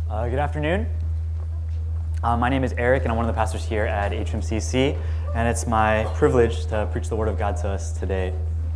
Good afternoon. My name is Eric, and I'm one of the pastors here at HMCC, and it's my privilege to preach the Word of God to us today.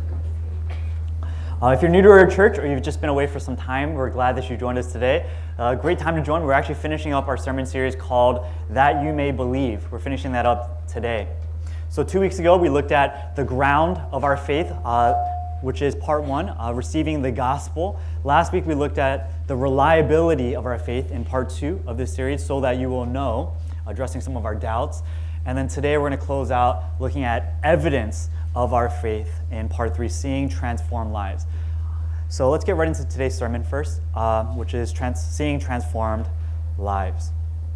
If you're new to our church or you've just been away for some time, we're glad that you joined us today. Great time to join. We're actually finishing up our sermon series called That You May Believe. We're finishing that up today. So 2 weeks ago, we looked at the ground of our faith, which is part one, receiving the gospel. Last week, we looked at the reliability of our faith in part two of this series, so that you will know, addressing some of our doubts. And then today, we're going to close out looking at evidence of our faith in part three, seeing transformed lives. So let's get right into today's sermon first, which is seeing transformed lives.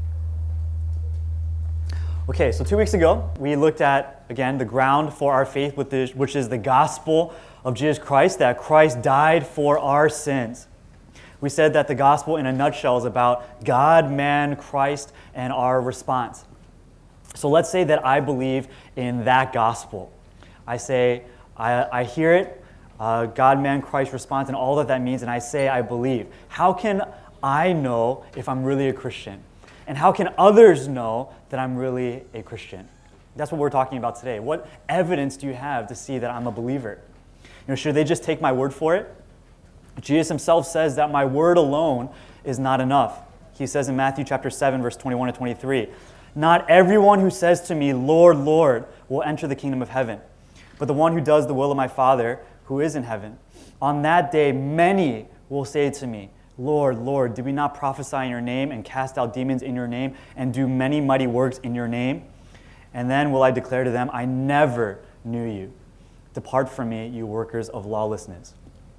Okay, so 2 weeks ago, we looked at, again, the ground for our faith, which is the gospel of Jesus Christ, that Christ died for our sins. We said that the gospel, in a nutshell, is about God, man, Christ, and our response. So let's say that I believe in that gospel. I say, I hear it, God, man, Christ response, and all that means, and I say I believe. How can I know if I'm really a Christian? And how can others know that I'm really a Christian? That's what we're talking about today. What evidence do you have to see that I'm a believer? Should they just take my word for it? Jesus himself says that my word alone is not enough. He says in Matthew chapter 7, verse 21 to 23, "Not everyone who says to me, 'Lord, Lord,' will enter the kingdom of heaven, but the one who does the will of my Father who is in heaven. On that day, many will say to me, 'Lord, Lord, did we not prophesy in your name and cast out demons in your name and do many mighty works in your name?' And then will I declare to them, 'I never knew you. Depart from me, you workers of lawlessness.'"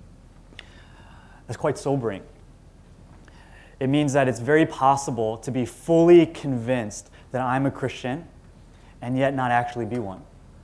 That's quite sobering. It means that it's very possible to be fully convinced that I'm a Christian and yet not actually be one.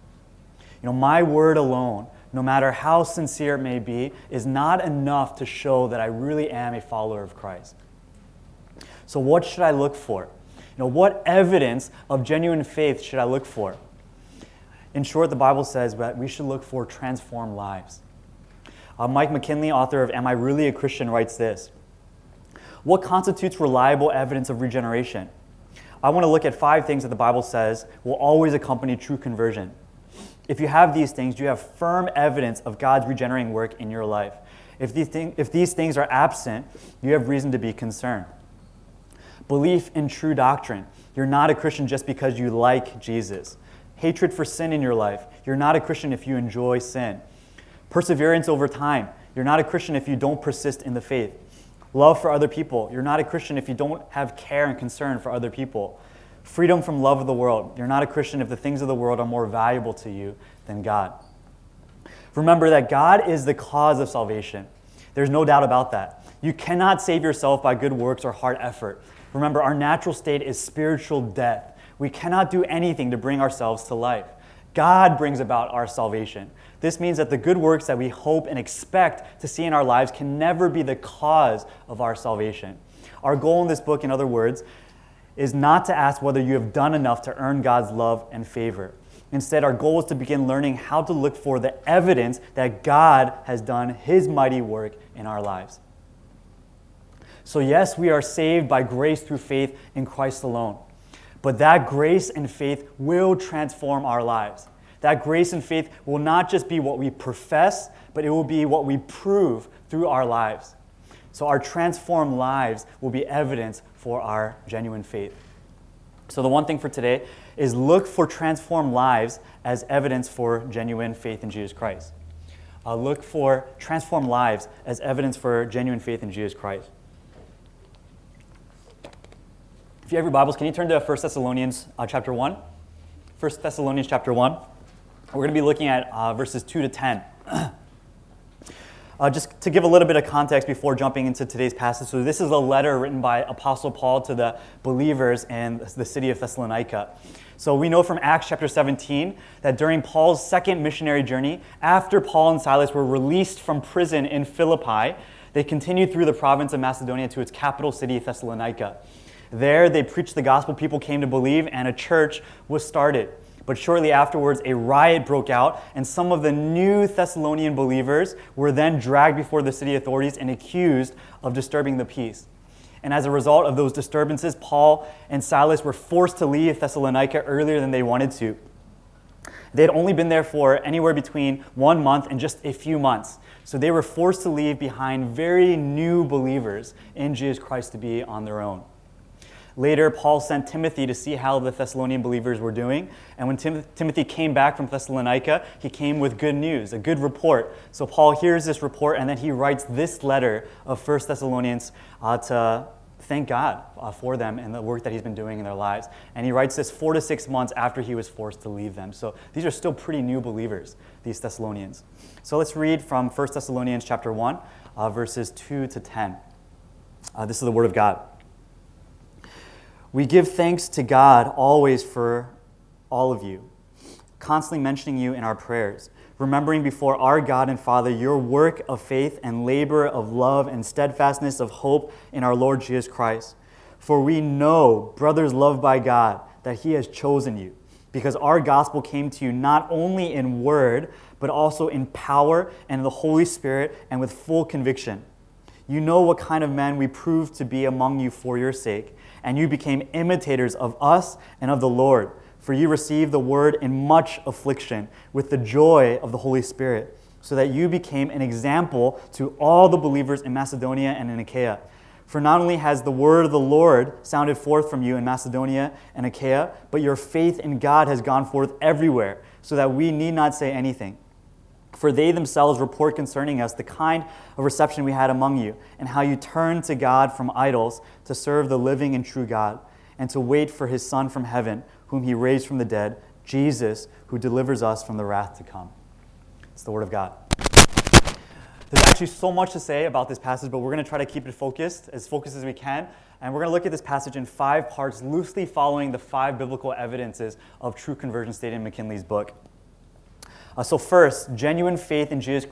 My word alone, no matter how sincere it may be, is not enough to show that I really am a follower of Christ. So what should I look for? What evidence of genuine faith should I look for? In short, the Bible says that we should look for transformed lives. Mike McKinley, author of Am I Really a Christian, writes this: "What constitutes reliable evidence of regeneration? I want to look at 5 things that the Bible says will always accompany true conversion. If you have these things, you have firm evidence of God's regenerating work in your life. If these things are absent, you have reason to be concerned. Belief in true doctrine. You're not a Christian just because you like Jesus. Hatred for sin in your life. You're not a Christian if you enjoy sin. Perseverance over time. You're not a Christian if you don't persist in the faith. Love for other people. You're not a Christian if you don't have care and concern for other people. Freedom from love of the world. You're not a Christian if the things of the world are more valuable to you than God." Remember that God is the cause of salvation. There's no doubt about that. You cannot save yourself by good works or hard effort. Remember, our natural state is spiritual death. We cannot do anything to bring ourselves to life. God brings about our salvation. This means that the good works that we hope and expect to see in our lives can never be the cause of our salvation. Our goal in this book, in other words, is not to ask whether you have done enough to earn God's love and favor. Instead, our goal is to begin learning how to look for the evidence that God has done His mighty work in our lives. So yes, we are saved by grace through faith in Christ alone. But that grace and faith will transform our lives. That grace and faith will not just be what we profess, but it will be what we prove through our lives. So our transformed lives will be evidence for our genuine faith. So the one thing for today is look for transformed lives as evidence for genuine faith in Jesus Christ. Look for transformed lives as evidence for genuine faith in Jesus Christ. If you have your Bibles, can you turn to 1 Thessalonians chapter 1? 1 Thessalonians chapter 1. We're going to be looking at verses 2 to 10. Just to give a little bit of context before jumping into today's passage. So this is a letter written by Apostle Paul to the believers in the city of Thessalonica. So we know from Acts chapter 17 that during Paul's second missionary journey, after Paul and Silas were released from prison in Philippi, they continued through the province of Macedonia to its capital city, Thessalonica. There, they preached the gospel, people came to believe, and a church was started. But shortly afterwards, a riot broke out, and some of the new Thessalonian believers were then dragged before the city authorities and accused of disturbing the peace. And as a result of those disturbances, Paul and Silas were forced to leave Thessalonica earlier than they wanted to. They had only been there for anywhere between 1 month and just a few months. So they were forced to leave behind very new believers in Jesus Christ to be on their own. Later, Paul sent Timothy to see how the Thessalonian believers were doing. And when Timothy came back from Thessalonica, he came with good news, a good report. So Paul hears this report, and then he writes this letter of 1 Thessalonians to thank God for them and the work that he's been doing in their lives. And he writes this 4 to 6 months after he was forced to leave them. So these are still pretty new believers, these Thessalonians. So let's read from 1 Thessalonians chapter 1, verses 2 to 10. This is the word of God. We give thanks to God always for all of you, constantly mentioning you in our prayers, remembering before our God and Father your work of faith and labor of love and steadfastness of hope in our Lord Jesus Christ. For we know, brothers loved by God, that he has chosen you, because our gospel came to you not only in word, but also in power and in the Holy Spirit and with full conviction. You know what kind of men we proved to be among you for your sake, and you became imitators of us and of the Lord. For you received the word in much affliction with the joy of the Holy Spirit, so that you became an example to all the believers in Macedonia and in Achaia. For not only has the word of the Lord sounded forth from you in Macedonia and Achaia, but your faith in God has gone forth everywhere, so that we need not say anything. For they themselves report concerning us the kind of reception we had among you, and how you turned to God from idols to serve the living and true God, and to wait for his Son from heaven, whom he raised from the dead, Jesus, who delivers us from the wrath to come. It's the word of God. There's actually so much to say about this passage, but we're going to try to keep it focused as we can. And we're going to look at this passage in 5 parts, loosely following the 5 biblical evidences of true conversion stated in McKinley's book. So first, genuine faith in Jesus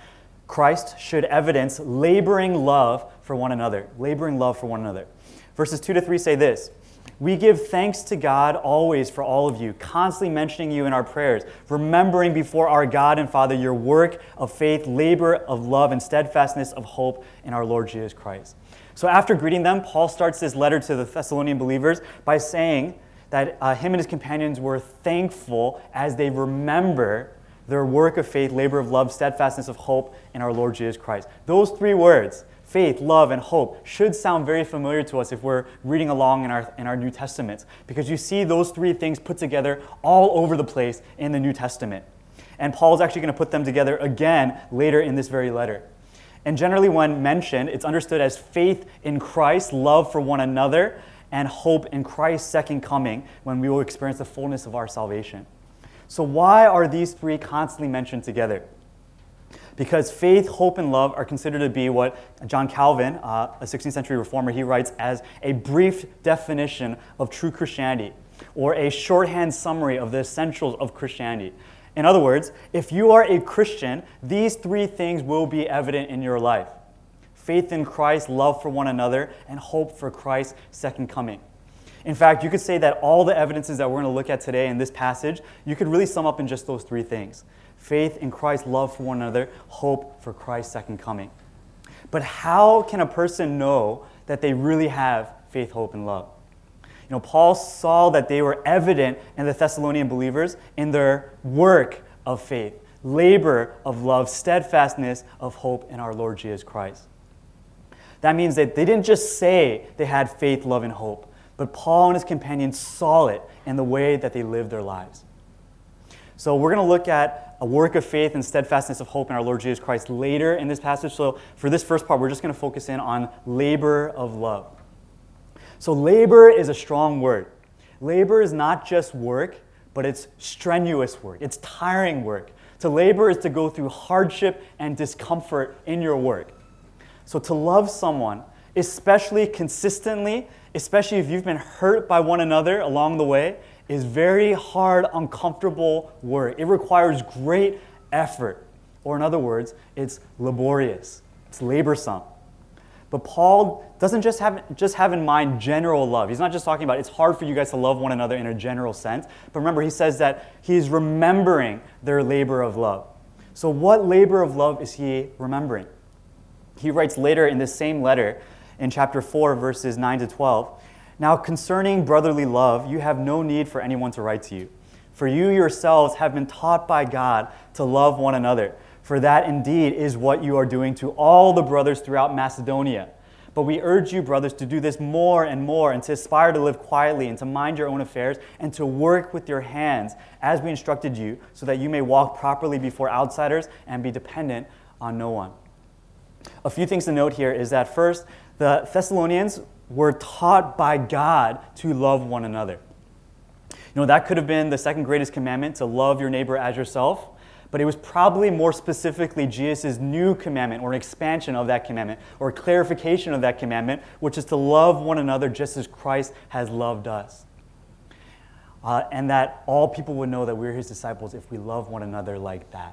Christ should evidence laboring love for one another. Laboring love for one another. Verses 2 to 3 say this: We give thanks to God always for all of you, constantly mentioning you in our prayers, remembering before our God and Father your work of faith, labor of love, and steadfastness of hope in our Lord Jesus Christ. So after greeting them, Paul starts this letter to the Thessalonian believers by saying that him and his companions were thankful as they remember their work of faith, labor of love, steadfastness of hope in our Lord Jesus Christ. Those 3 words, faith, love, and hope, should sound very familiar to us if we're reading along in our New Testaments, because you see those 3 things put together all over the place in the New Testament. And Paul's actually going to put them together again later in this very letter. And generally when mentioned, it's understood as faith in Christ, love for one another, and hope in Christ's second coming, when we will experience the fullness of our salvation. So why are these 3 constantly mentioned together? Because faith, hope, and love are considered to be what John Calvin, a 16th century reformer, he writes as a brief definition of true Christianity, or a shorthand summary of the essentials of Christianity. In other words, if you are a Christian, these 3 things will be evident in your life: faith in Christ, love for one another, and hope for Christ's second coming. In fact, you could say that all the evidences that we're going to look at today in this passage, you could really sum up in just those 3 things: faith in Christ, love for one another, hope for Christ's second coming. But how can a person know that they really have faith, hope, and love? Paul saw that they were evident in the Thessalonian believers in their work of faith, labor of love, steadfastness of hope in our Lord Jesus Christ. That means that they didn't just say they had faith, love, and hope, but Paul and his companions saw it in the way that they lived their lives. So we're going to look at a work of faith and steadfastness of hope in our Lord Jesus Christ later in this passage. So for this first part, we're just going to focus in on labor of love. So labor is a strong word. Labor is not just work, but it's strenuous work. It's tiring work. To labor is to go through hardship and discomfort in your work. So to love someone, especially consistently, especially if you've been hurt by one another along the way, is very hard, uncomfortable work. It requires great effort. Or in other words, it's laborious. It's laborsome. But Paul doesn't just have in mind general love. He's not just talking about it's hard for you guys to love one another in a general sense. But remember, he says that he's remembering their labor of love. So what labor of love is he remembering? He writes later in this same letter, in chapter 4, verses 9 to 12. Now concerning brotherly love, you have no need for anyone to write to you. For you yourselves have been taught by God to love one another. For that indeed is what you are doing to all the brothers throughout Macedonia. But we urge you, brothers, to do this more and more, and to aspire to live quietly, and to mind your own affairs, and to work with your hands, as we instructed you, so that you may walk properly before outsiders and be dependent on no one. A few things to note here is that first, the Thessalonians were taught by God to love one another. That could have been the second greatest commandment, to love your neighbor as yourself, but it was probably more specifically Jesus' new commandment, or an expansion of that commandment, or a clarification of that commandment, which is to love one another just as Christ has loved us. And that all people would know that we're his disciples if we love one another like that.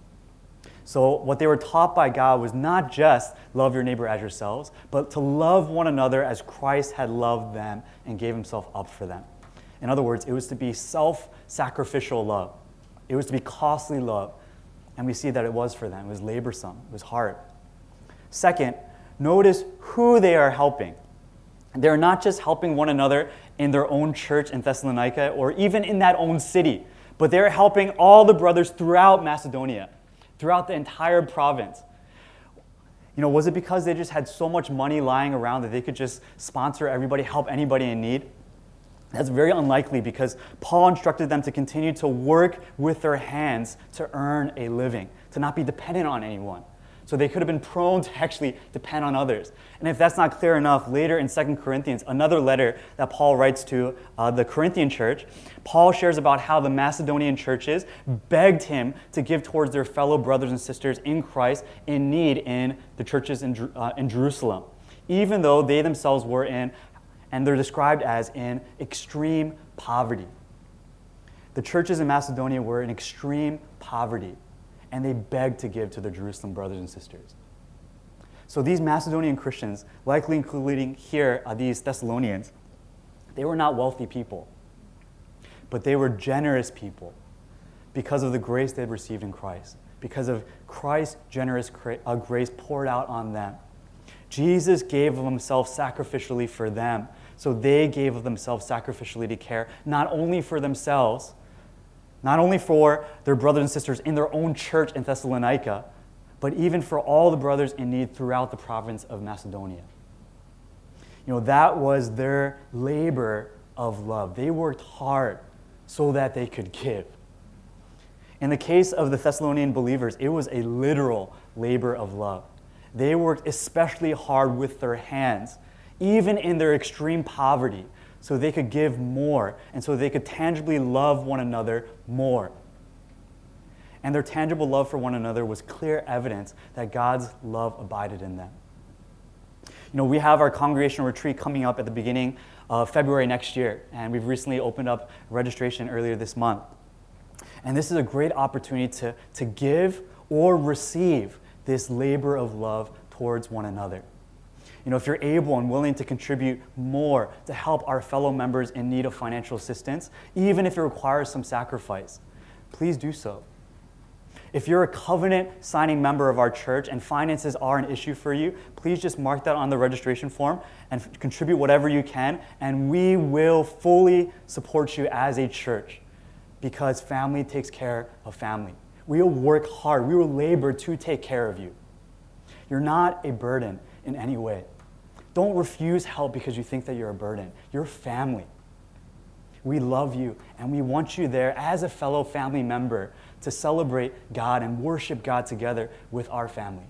So what they were taught by God was not just love your neighbor as yourselves, but to love one another as Christ had loved them and gave himself up for them. In other words, it was to be self-sacrificial love. It was to be costly love. And we see that it was for them. It was laborsome. It was hard. Second, notice who they are helping. They're not just helping one another in their own church in Thessalonica or even in that own city, but they're helping all the brothers throughout Macedonia, throughout the entire province. Was it because they just had so much money lying around that they could just sponsor everybody, help anybody in need? That's very unlikely, because Paul instructed them to continue to work with their hands to earn a living, to not be dependent on anyone. So they could have been prone to actually depend on others. And if that's not clear enough, later in 2 Corinthians, another letter that Paul writes to the Corinthian church, Paul shares about how the Macedonian churches begged him to give towards their fellow brothers and sisters in Christ in need in the churches in Jerusalem, even though they themselves were in, and they're described as, in extreme poverty. The churches in Macedonia were in extreme poverty, and they begged to give to their Jerusalem brothers and sisters. So these Macedonian Christians, likely including here these Thessalonians, they were not wealthy people, but they were generous people because of the grace they had received in Christ, because of Christ's generous grace poured out on them. Jesus gave of himself sacrificially for them, so they gave of themselves sacrificially to care not only for themselves, not only for their brothers and sisters in their own church in Thessalonica, but even for all the brothers in need throughout the province of Macedonia. That was their labor of love. They worked hard so that they could give. In the case of the Thessalonian believers, it was a literal labor of love. They worked especially hard with their hands, even in their extreme poverty, so they could give more, and so they could tangibly love one another more. And their tangible love for one another was clear evidence that God's love abided in them. We have our congregational retreat coming up at the beginning of February next year, and we've recently opened up registration earlier this month. And this is a great opportunity to give or receive this labor of love towards one another. If you're able and willing to contribute more to help our fellow members in need of financial assistance, even if it requires some sacrifice, please do so. If you're a covenant-signing member of our church and finances are an issue for you, please just mark that on the registration form and contribute whatever you can, and we will fully support you as a church, because family takes care of family. We will work hard. We will labor to take care of you. You're not a burden in any way. Don't refuse help because you think that you're a burden. You're family. We love you, and we want you there as a fellow family member to celebrate God and worship God together with our family.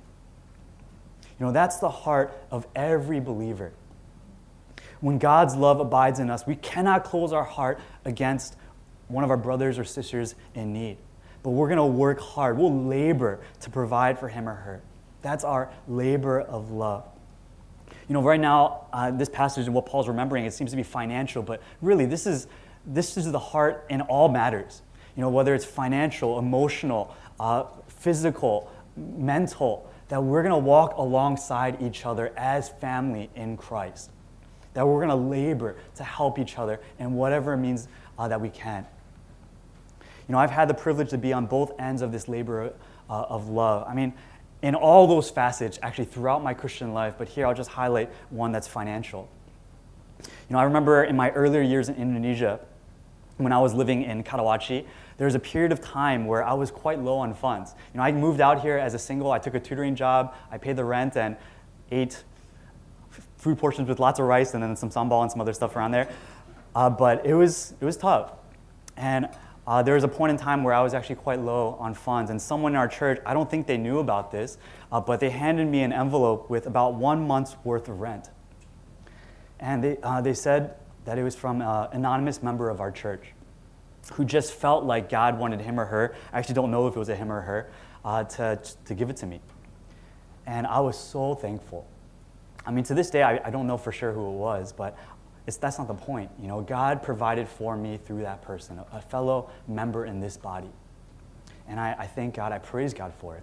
That's the heart of every believer. When God's love abides in us, we cannot close our heart against one of our brothers or sisters in need. But we're going to work hard. We'll labor to provide for him or her. That's our labor of love. Right now, this passage and what Paul's remembering, it seems to be financial, but really this is the heart in all matters. Whether it's financial, emotional, physical, mental, that we're going to walk alongside each other as family in Christ. That we're going to labor to help each other in whatever means that we can. I've had the privilege to be on both ends of this labor of love. in all those facets, actually throughout my Christian life, but here I'll just highlight one that's financial. I remember in my earlier years in Indonesia, when I was living in Karawaci, there was a period of time where I was quite low on funds. I moved out here as a single, I took a tutoring job, I paid the rent and ate food portions with lots of rice and then some sambal and some other stuff around there. But it was tough. And there was a point in time where I was actually quite low on funds, and someone in our church, I don't think they knew about this, but they handed me an envelope with about 1 month's worth of rent. And they said that it was from an anonymous member of our church who just felt like God wanted him or her, I actually don't know if it was a him or her, to give it to me. And I was so thankful. To this day, I don't know for sure who it was, but that's not the point. God provided for me through that person, a fellow member in this body. And I thank God, I praise God for it.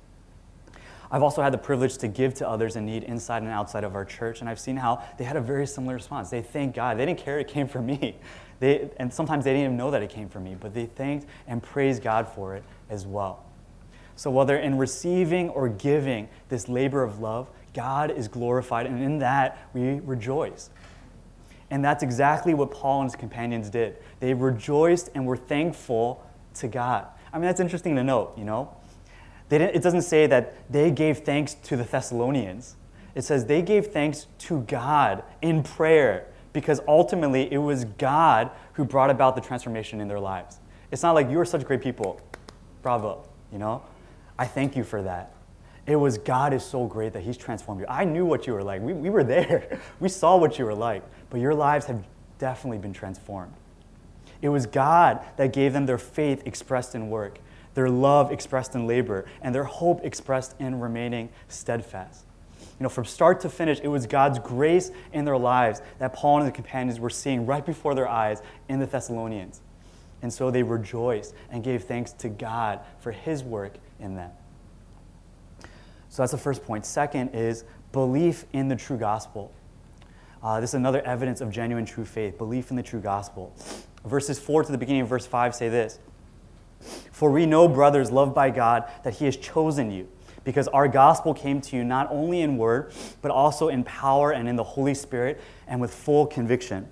I've also had the privilege to give to others in need inside and outside of our church, and I've seen how they had a very similar response. They thanked God. They didn't care it came from me. And sometimes they didn't even know that it came from me, but they thanked and praised God for it as well. So whether in receiving or giving this labor of love, God is glorified, and in that we rejoice. And that's exactly what Paul and his companions did. They rejoiced and were thankful to God. That's interesting to note, It doesn't say that they gave thanks to the Thessalonians. It says they gave thanks to God in prayer because ultimately it was God who brought about the transformation in their lives. It's not like, you are such great people. Bravo, I thank you for that. It was, God is so great that he's transformed you. I knew what you were like. We were there. We saw what you were like. But your lives have definitely been transformed. It was God that gave them their faith expressed in work, their love expressed in labor, and their hope expressed in remaining steadfast. From start to finish, it was God's grace in their lives that Paul and his companions were seeing right before their eyes in the Thessalonians. And so they rejoiced and gave thanks to God for his work in them. So that's the first point. Second is belief in the true gospel. This is another evidence of genuine true faith, belief in the true gospel. Verses 4 to the beginning of verse 5 say this: "For we know, brothers, loved by God, that he has chosen you, because our gospel came to you not only in word, but also in power and in the Holy Spirit and with full conviction."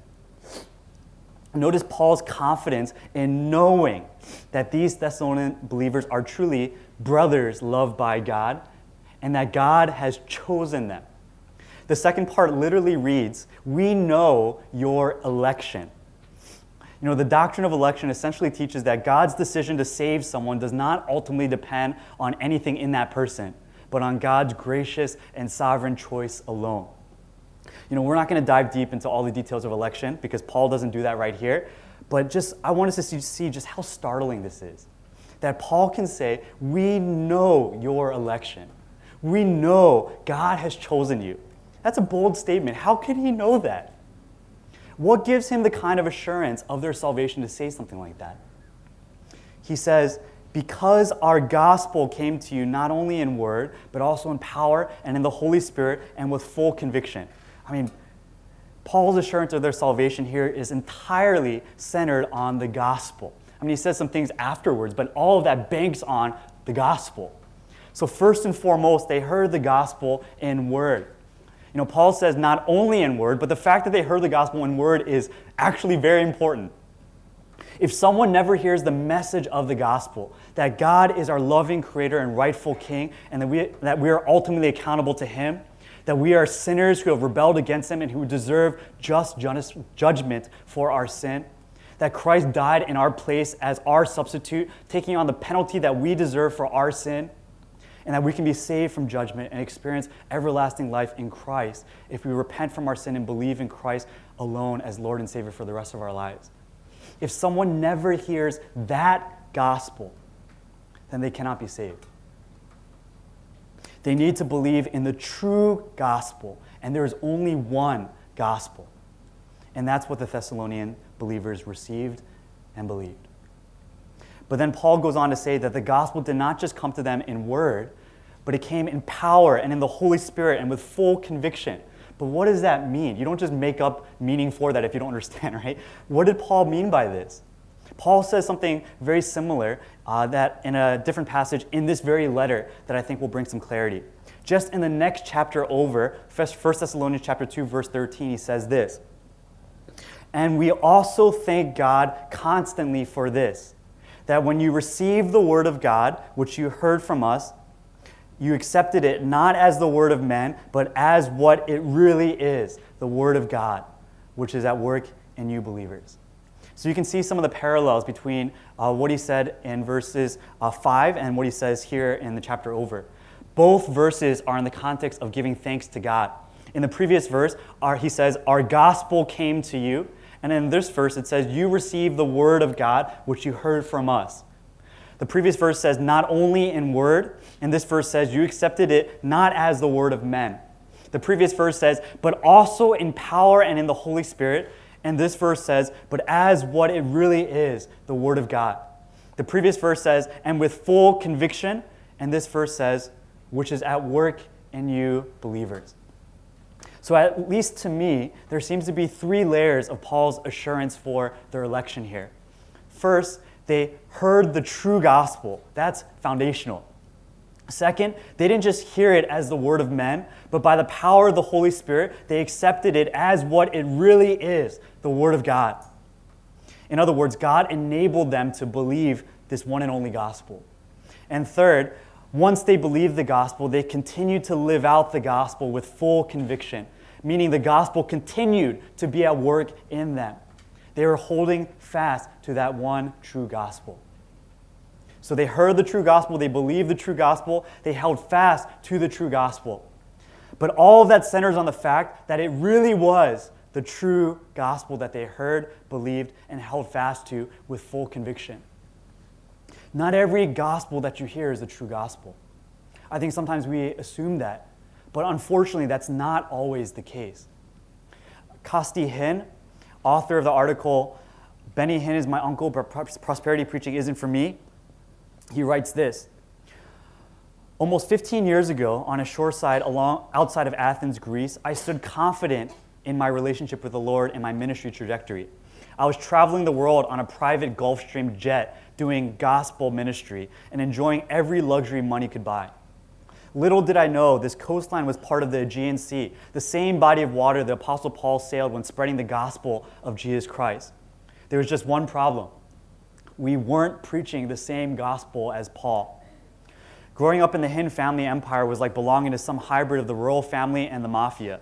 Notice Paul's confidence in knowing that these Thessalonian believers are truly brothers loved by God and that God has chosen them. The second part literally reads, "We know your election." The doctrine of election essentially teaches that God's decision to save someone does not ultimately depend on anything in that person, but on God's gracious and sovereign choice alone. We're not going to dive deep into all the details of election because Paul doesn't do that right here, but I want us to see just how startling this is. That Paul can say, we know your election. We know God has chosen you. That's a bold statement. How can he know that? What gives him the kind of assurance of their salvation to say something like that? He says, because our gospel came to you not only in word, but also in power and in the Holy Spirit and with full conviction. Paul's assurance of their salvation here is entirely centered on the gospel. He says some things afterwards, but all of that banks on the gospel. So first and foremost, they heard the gospel in word. Paul says not only in word, but the fact that they heard the gospel in word is actually very important. If someone never hears the message of the gospel, that God is our loving creator and rightful king, and that we are ultimately accountable to him, that we are sinners who have rebelled against him and who deserve just judgment for our sin, that Christ died in our place as our substitute, taking on the penalty that we deserve for our sin, and that we can be saved from judgment and experience everlasting life in Christ if we repent from our sin and believe in Christ alone as Lord and Savior for the rest of our lives. If someone never hears that gospel, then they cannot be saved. They need to believe in the true gospel, and there is only one gospel. And that's what the Thessalonian believers received and believed. But then Paul goes on to say that the gospel did not just come to them in word, but it came in power and in the Holy Spirit and with full conviction. But what does that mean? You don't just make up meaning for that if you don't understand, right? What did Paul mean by this? Paul says something very similar that in a different passage in this very letter that I think will bring some clarity. Just in the next chapter over, 1 Thessalonians chapter 2, verse 13, he says this, "And we also thank God constantly for this, that when you received the word of God, which you heard from us, you accepted it not as the word of men, but as what it really is, the word of God, which is at work in you believers." So you can see some of the parallels between what he said in verses 5 and what he says here in the chapter over. Both verses are in the context of giving thanks to God. In the previous verse, he says, "Our gospel came to you." And in this verse, it says, "You received the word of God, which you heard from us." The previous verse says, "Not only in word," and this verse says, "You accepted it not as the word of men." The previous verse says, "But also in power and in the Holy Spirit." And this verse says, "But as what it really is, the word of God." The previous verse says, "And with full conviction." And this verse says, "Which is at work in you believers." So at least to me, there seems to be three layers of Paul's assurance for their election here. First, they heard the true gospel. That's foundational. Second, they didn't just hear it as the word of men, but by the power of the Holy Spirit, they accepted it as what it really is, the word of God. In other words, God enabled them to believe this one and only gospel. And third, once they believed the gospel, they continued to live out the gospel with full conviction, meaning the gospel continued to be at work in them. They were holding fast to that one true gospel. So they heard the true gospel, they believed the true gospel, they held fast to the true gospel. But all of that centers on the fact that it really was the true gospel that they heard, believed, and held fast to with full conviction. Not every gospel that you hear is the true gospel. I think sometimes we assume that, but unfortunately that's not always the case. Costi Hinn, author of the article, "Benny Hinn is my uncle, but prosperity preaching isn't for me," he writes this: "Almost 15 years ago, on a shoreside outside of Athens, Greece, I stood confident in my relationship with the Lord and my ministry trajectory. I was traveling the world on a private Gulfstream jet, doing gospel ministry and enjoying every luxury money could buy. Little did I know this coastline was part of the Aegean Sea, the same body of water the Apostle Paul sailed when spreading the gospel of Jesus Christ. There was just one problem. We weren't preaching the same gospel as Paul. Growing up in the Hinn family empire was like belonging to some hybrid of the royal family and the mafia.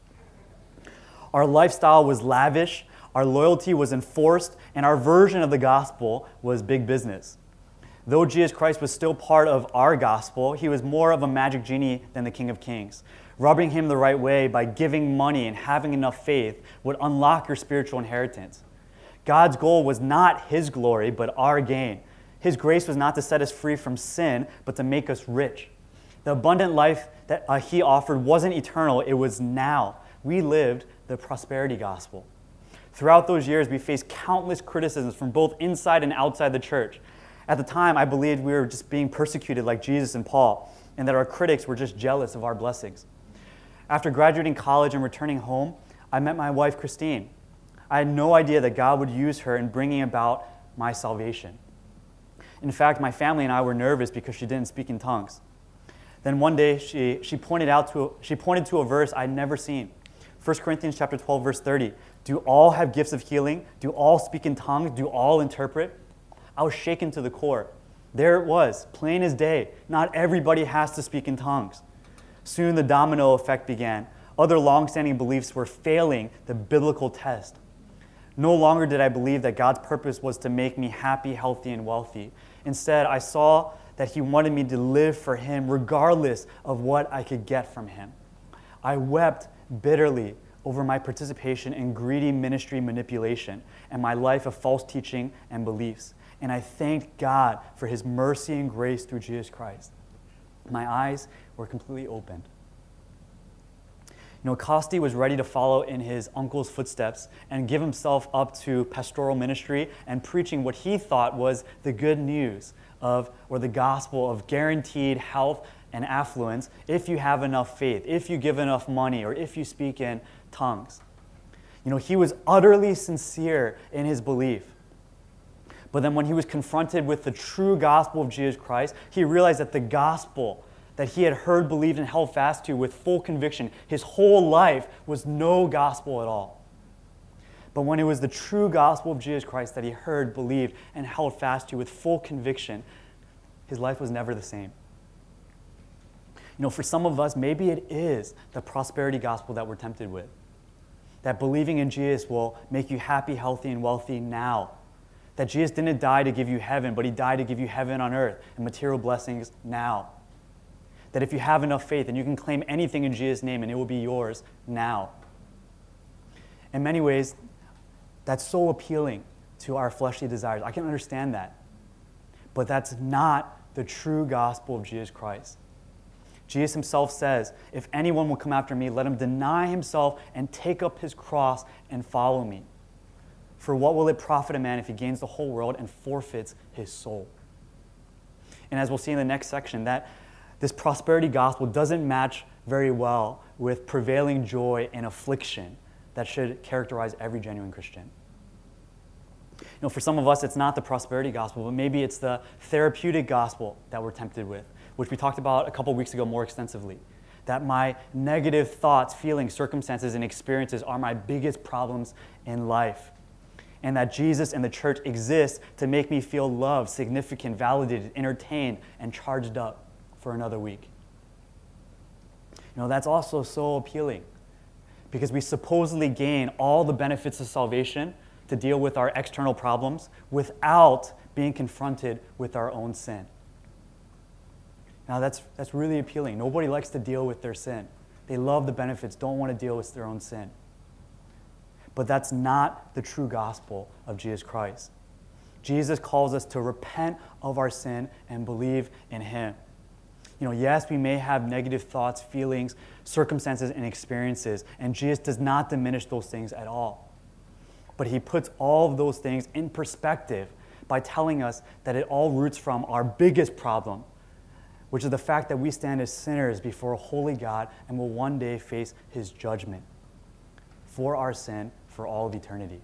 Our lifestyle was lavish, our loyalty was enforced, and our version of the gospel was big business. Though Jesus Christ was still part of our gospel, he was more of a magic genie than the King of Kings. Rubbing him the right way by giving money and having enough faith would unlock your spiritual inheritance. God's goal was not his glory, but our gain. His grace was not to set us free from sin, but to make us rich. The abundant life that he offered wasn't eternal, it was now. We lived the prosperity gospel. Throughout those years, we faced countless criticisms from both inside and outside the church. At the time, I believed we were just being persecuted like Jesus and Paul, and that our critics were just jealous of our blessings. After graduating college and returning home, I met my wife, Christine. I had no idea that God would use her in bringing about my salvation. In fact, my family and I were nervous because she didn't speak in tongues. Then one day, she pointed to a verse I'd never seen. 1 Corinthians chapter 12, verse 30. Do all have gifts of healing? Do all speak in tongues? Do all interpret? I was shaken to the core. There it was, plain as day. Not everybody has to speak in tongues. Soon the domino effect began. Other long-standing beliefs were failing the biblical test. No longer did I believe that God's purpose was to make me happy, healthy, and wealthy. Instead, I saw that he wanted me to live for him regardless of what I could get from him. I wept bitterly over my participation in greedy ministry manipulation and my life of false teaching and beliefs. And I thanked God for his mercy and grace through Jesus Christ. My eyes were completely opened. Costi was ready to follow in his uncle's footsteps and give himself up to pastoral ministry and preaching what he thought was the good news or the gospel of guaranteed health and affluence if you have enough faith, if you give enough money, or if you speak in tongues. He was utterly sincere in his belief. But then when he was confronted with the true gospel of Jesus Christ, he realized that the gospel that he had heard, believed, and held fast to with full conviction his whole life was no gospel at all. But when it was the true gospel of Jesus Christ that he heard, believed, and held fast to with full conviction, his life was never the same. For some of us, maybe it is the prosperity gospel that we're tempted with. That believing in Jesus will make you happy, healthy, and wealthy now. That Jesus didn't die to give you heaven, but he died to give you heaven on earth and material blessings now. That if you have enough faith, and you can claim anything in Jesus' name and it will be yours now. In many ways, that's so appealing to our fleshly desires. I can understand that. But that's not the true gospel of Jesus Christ. Jesus himself says, if anyone will come after me, let him deny himself and take up his cross and follow me. For what will it profit a man if he gains the whole world and forfeits his soul? And as we'll see in the next section, that this prosperity gospel doesn't match very well with prevailing joy in affliction that should characterize every genuine Christian. For some of us, it's not the prosperity gospel, but maybe it's the therapeutic gospel that we're tempted with, which we talked about a couple weeks ago more extensively. That my negative thoughts, feelings, circumstances, and experiences are my biggest problems in life. And that Jesus and the church exist to make me feel loved, significant, validated, entertained, and charged up for another week. That's also so appealing because we supposedly gain all the benefits of salvation to deal with our external problems without being confronted with our own sin. Now that's really appealing. Nobody likes to deal with their sin. They love the benefits, don't want to deal with their own sin. But that's not the true gospel of Jesus Christ. Jesus calls us to repent of our sin and believe in him. Yes, we may have negative thoughts, feelings, circumstances, and experiences, and Jesus does not diminish those things at all. But he puts all of those things in perspective by telling us that it all roots from our biggest problem, which is the fact that we stand as sinners before a holy God and will one day face his judgment for our sin for all of eternity.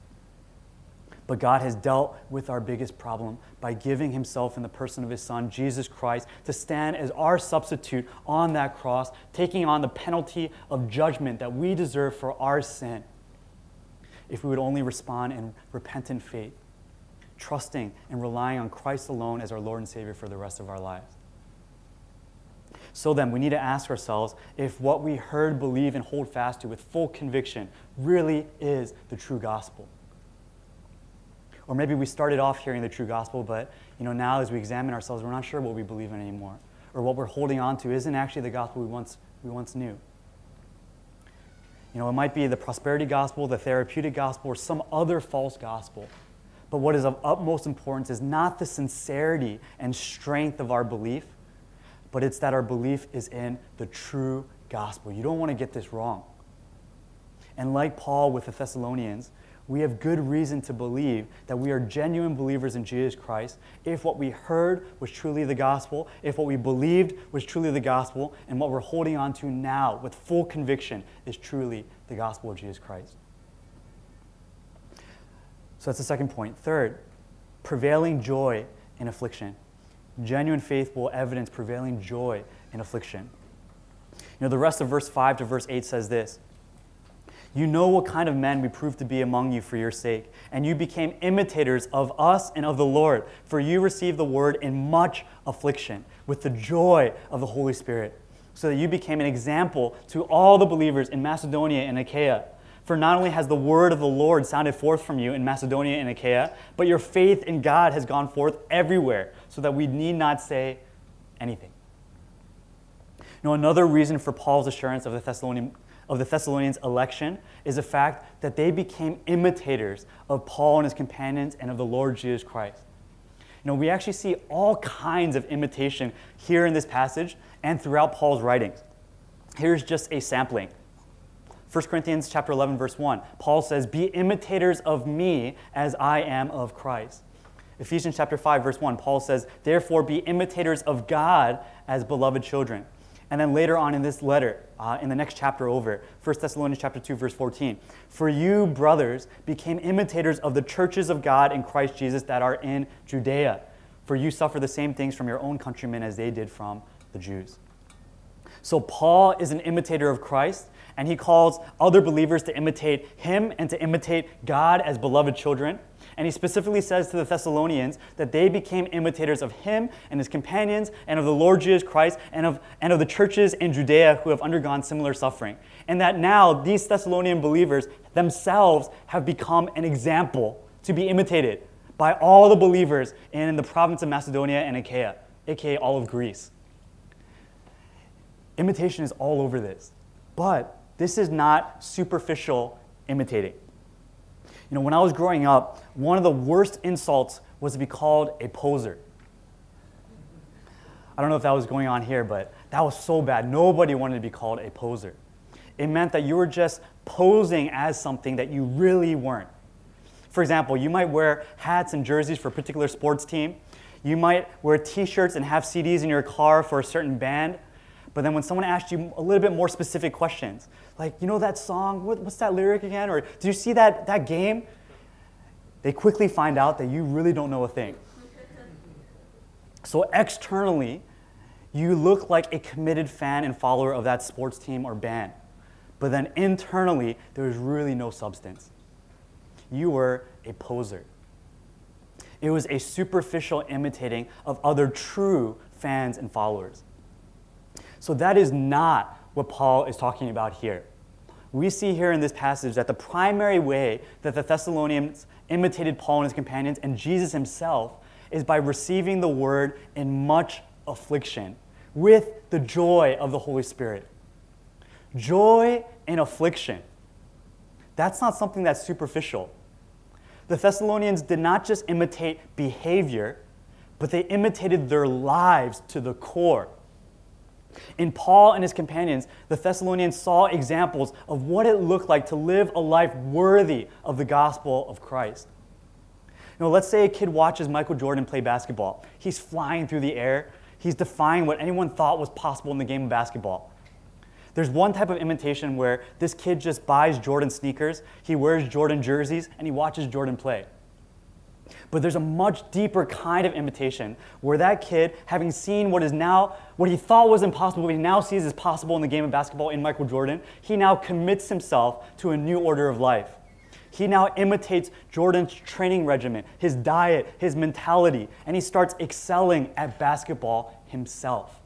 But God has dealt with our biggest problem by giving himself in the person of his Son, Jesus Christ, to stand as our substitute on that cross, taking on the penalty of judgment that we deserve for our sin, if we would only respond in repentant faith, trusting and relying on Christ alone as our Lord and Savior for the rest of our lives. So then, we need to ask ourselves if what we heard, believe, and hold fast to with full conviction really is the true gospel. Or maybe we started off hearing the true gospel, but now as we examine ourselves, we're not sure what we believe in anymore. Or what we're holding on to isn't actually the gospel we once knew. It might be the prosperity gospel, the therapeutic gospel, or some other false gospel. But what is of utmost importance is not the sincerity and strength of our belief, but it's that our belief is in the true gospel. You don't want to get this wrong. And like Paul with the Thessalonians, we have good reason to believe that we are genuine believers in Jesus Christ if what we heard was truly the gospel, if what we believed was truly the gospel, and what we're holding on to now with full conviction is truly the gospel of Jesus Christ. So that's the second point. Third, prevailing joy in affliction. Genuine faith will evidence prevailing joy in affliction. The rest of verse 5 to verse 8 says this: You know what kind of men we proved to be among you for your sake, and you became imitators of us and of the Lord, for you received the word in much affliction, with the joy of the Holy Spirit, so that you became an example to all the believers in Macedonia and Achaia. For not only has the word of the Lord sounded forth from you in Macedonia and Achaia, but your faith in God has gone forth everywhere, so that we need not say anything. Another reason for Paul's assurance of the Thessalonians' election is the fact that they became imitators of Paul and his companions and of the Lord Jesus Christ. We actually see all kinds of imitation here in this passage and throughout Paul's writings. Here's just a sampling. 1 Corinthians chapter 11, verse 1, Paul says, "Be imitators of me as I am of Christ." Ephesians chapter 5, verse 1, Paul says, "Therefore be imitators of God as beloved children." And then later on in this letter, in the next chapter over, 1 Thessalonians chapter 2, verse 14, for you, brothers, became imitators of the churches of God in Christ Jesus that are in Judea. For you suffer the same things from your own countrymen as they did from the Jews. So Paul is an imitator of Christ, and he calls other believers to imitate him and to imitate God as beloved children. And he specifically says to the Thessalonians that they became imitators of him and his companions and of the Lord Jesus Christ and of the churches in Judea who have undergone similar suffering. And that now these Thessalonian believers themselves have become an example to be imitated by all the believers in the province of Macedonia and Achaia, aka all of Greece. Imitation is all over this. But this is not superficial imitating. You know, when I was growing up, one of the worst insults was to be called a poser. I don't know if that was going on here, but that was so bad. Nobody wanted to be called a poser. It meant that you were just posing as something that you really weren't. For example, you might wear hats and jerseys for a particular sports team. You might wear t-shirts and have CDs in your car for a certain band. But then when someone asks you a little bit more specific questions, like, you know that song, what's that lyric again? Or did you see that game? They quickly find out that you really don't know a thing. So externally, you look like a committed fan and follower of that sports team or band. But then internally, there's really no substance. You were a poser. It was a superficial imitating of other true fans and followers. So that is not what Paul is talking about here. We see here in this passage that the primary way that the Thessalonians imitated Paul and his companions and Jesus himself is by receiving the word in much affliction with the joy of the Holy Spirit. Joy in affliction. That's not something that's superficial. The Thessalonians did not just imitate behavior, but they imitated their lives to the core. In Paul and his companions, the Thessalonians saw examples of what it looked like to live a life worthy of the gospel of Christ. You know, let's say a kid watches Michael Jordan play basketball. He's flying through the air. He's defying what anyone thought was possible in the game of basketball. There's one type of imitation where this kid just buys Jordan sneakers, he wears Jordan jerseys, and he watches Jordan play. But there's a much deeper kind of imitation where that kid, having seen what he thought was impossible, but he now sees as possible in the game of basketball in Michael Jordan, he now commits himself to a new order of life. He now imitates Jordan's training regimen, his diet, his mentality, and he starts excelling at basketball himself.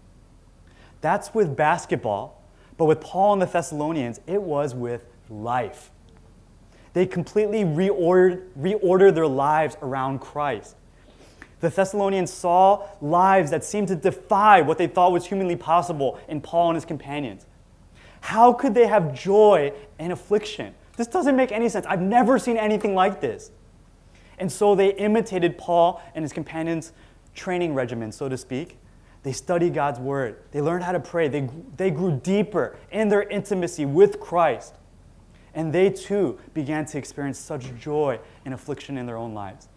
That's with basketball, but with Paul and the Thessalonians, it was with life. They completely reordered their lives around Christ. The Thessalonians saw lives that seemed to defy what they thought was humanly possible in Paul and his companions. How could they have joy in affliction? This doesn't make any sense. I've never seen anything like this. And so they imitated Paul and his companions' training regimen, so to speak. They studied God's word. They learned how to pray. They grew deeper in their intimacy with Christ. And they too began to experience such joy and affliction in their own lives.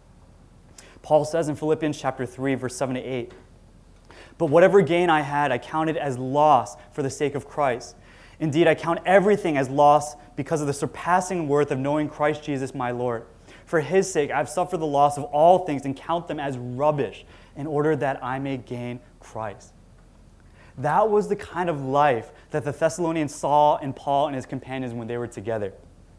Paul says in Philippians chapter 3, verse 7 to 8, "But whatever gain I had, I counted as loss for the sake of Christ. Indeed, I count everything as loss because of the surpassing worth of knowing Christ Jesus my Lord. For his sake, I have suffered the loss of all things and count them as rubbish in order that I may gain Christ." That was the kind of life that the Thessalonians saw in Paul and his companions when they were together.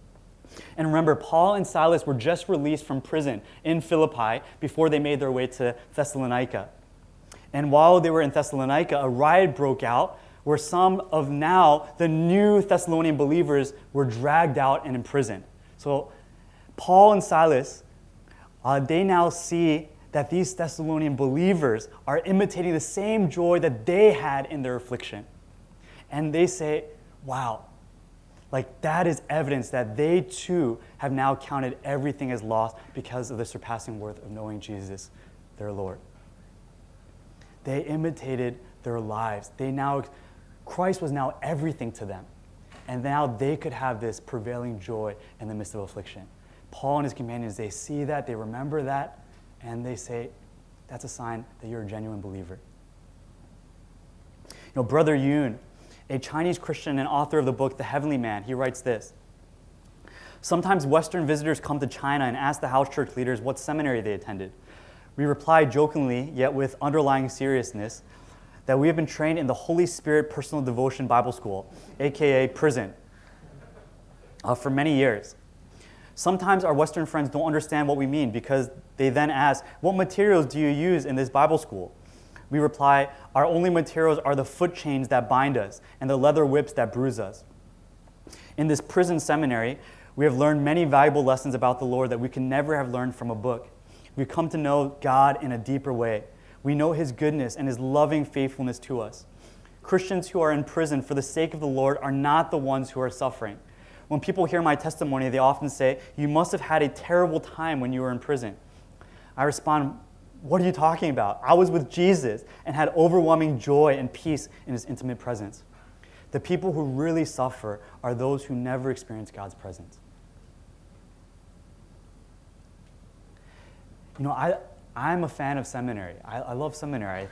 And remember, Paul and Silas were just released from prison in Philippi before they made their way to Thessalonica. And while they were in Thessalonica, a riot broke out where some of now the new Thessalonian believers were dragged out and imprisoned. So Paul and Silas, they now see that these Thessalonian believers are imitating the same joy that they had in their affliction. And they say, wow, like that is evidence that they too have now counted everything as loss because of the surpassing worth of knowing Jesus, their Lord. They imitated their lives. Christ was now everything to them. And now they could have this prevailing joy in the midst of affliction. Paul and his companions, they see that, they remember that, and they say, that's a sign that you're a genuine believer. You Brother Yoon, a Chinese Christian and author of the book The Heavenly Man, he writes this: "Sometimes Western visitors come to China and ask the house church leaders what seminary they attended. We reply jokingly, yet with underlying seriousness, that we have been trained in the Holy Spirit Personal Devotion Bible School, aka prison, for many years. Sometimes our Western friends don't understand what we mean because they then ask, 'What materials do you use in this Bible school?' We reply, 'Our only materials are the foot chains that bind us and the leather whips that bruise us.' In this prison seminary, we have learned many valuable lessons about the Lord that we can never have learned from a book. We come to know God in a deeper way. We know His goodness and His loving faithfulness to us. Christians who are in prison for the sake of the Lord are not the ones who are suffering. When people hear my testimony, they often say, 'You must have had a terrible time when you were in prison.' I respond, 'What are you talking about? I was with Jesus and had overwhelming joy and peace in His intimate presence.' The people who really suffer are those who never experience God's presence." I'm a fan of seminary. I love seminary.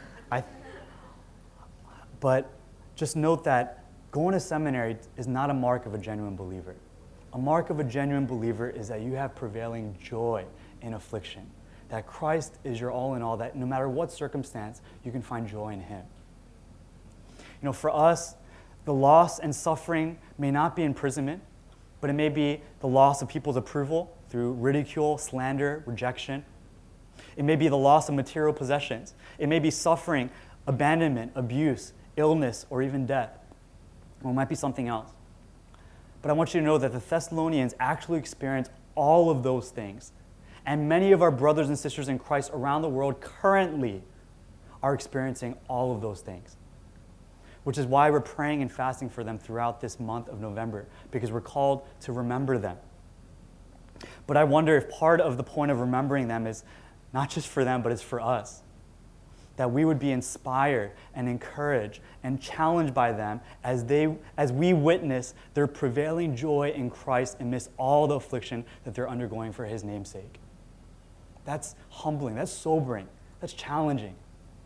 But just note that going to seminary is not a mark of a genuine believer. A mark of a genuine believer is that you have prevailing joy in affliction, that Christ is your all in all, that no matter what circumstance, you can find joy in Him. For us, the loss and suffering may not be imprisonment, but it may be the loss of people's approval through ridicule, slander, rejection. It may be the loss of material possessions. It may be suffering, abandonment, abuse, illness, or even death. Or it might be something else. But I want you to know that the Thessalonians actually experienced all of those things. And many of our brothers and sisters in Christ around the world currently are experiencing all of those things. Which is why we're praying and fasting for them throughout this month of November, because we're called to remember them. But I wonder if part of the point of remembering them is not just for them, but it's for us. That we would be inspired and encouraged and challenged by them as we witness their prevailing joy in Christ amidst all the affliction that they're undergoing for His name's sake. That's humbling, that's sobering, that's challenging.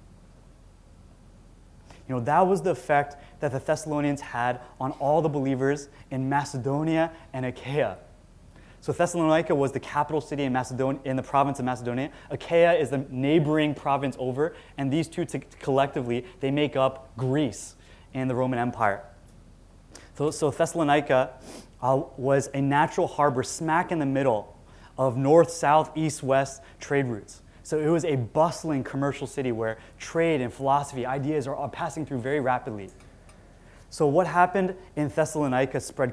That was the effect that the Thessalonians had on all the believers in Macedonia and Achaia. So Thessalonica was the capital city in the province of Macedonia. Achaia is the neighboring province over, and these two collectively, they make up Greece and the Roman Empire. So Thessalonica was a natural harbor smack in the middle of north, south, east, west trade routes. So it was a bustling commercial city where trade and philosophy, ideas are passing through very rapidly. So whatever happened in Thessalonica spread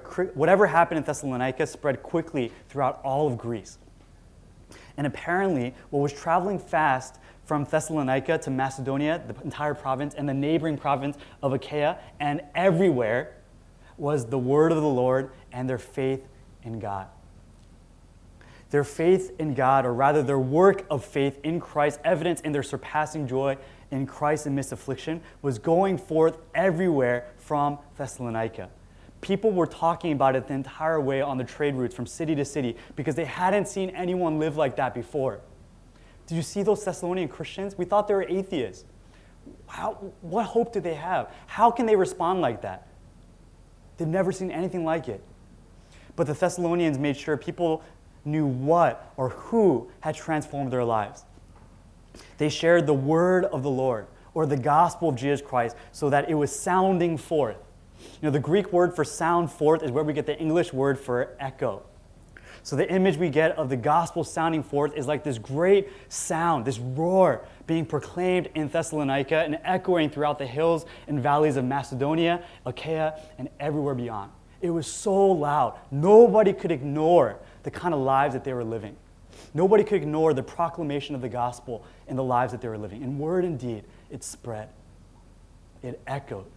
quickly throughout all of Greece. And apparently, what was traveling fast from Thessalonica to Macedonia, the entire province, and the neighboring province of Achaia, and everywhere, was the word of the Lord and their faith in God. Their faith in God, or rather their work of faith in Christ, evidenced in their surpassing joy in Christ amidst affliction, was going forth everywhere from Thessalonica. People were talking about it the entire way on the trade routes from city to city because they hadn't seen anyone live like that before. Did you see those Thessalonian Christians? We thought they were atheists. What hope do they have? How can they respond like that? They've never seen anything like it. But the Thessalonians made sure people knew what or who had transformed their lives. They shared the word of the Lord, or the gospel of Jesus Christ, so that it was sounding forth. The Greek word for sound forth is where we get the English word for echo. So the image we get of the gospel sounding forth is like this great sound, this roar being proclaimed in Thessalonica and echoing throughout the hills and valleys of Macedonia, Achaia, and everywhere beyond. It was so loud. Nobody could ignore the kind of lives that they were living. Nobody could ignore the proclamation of the gospel in the lives that they were living. In word and deed, it spread. It echoed.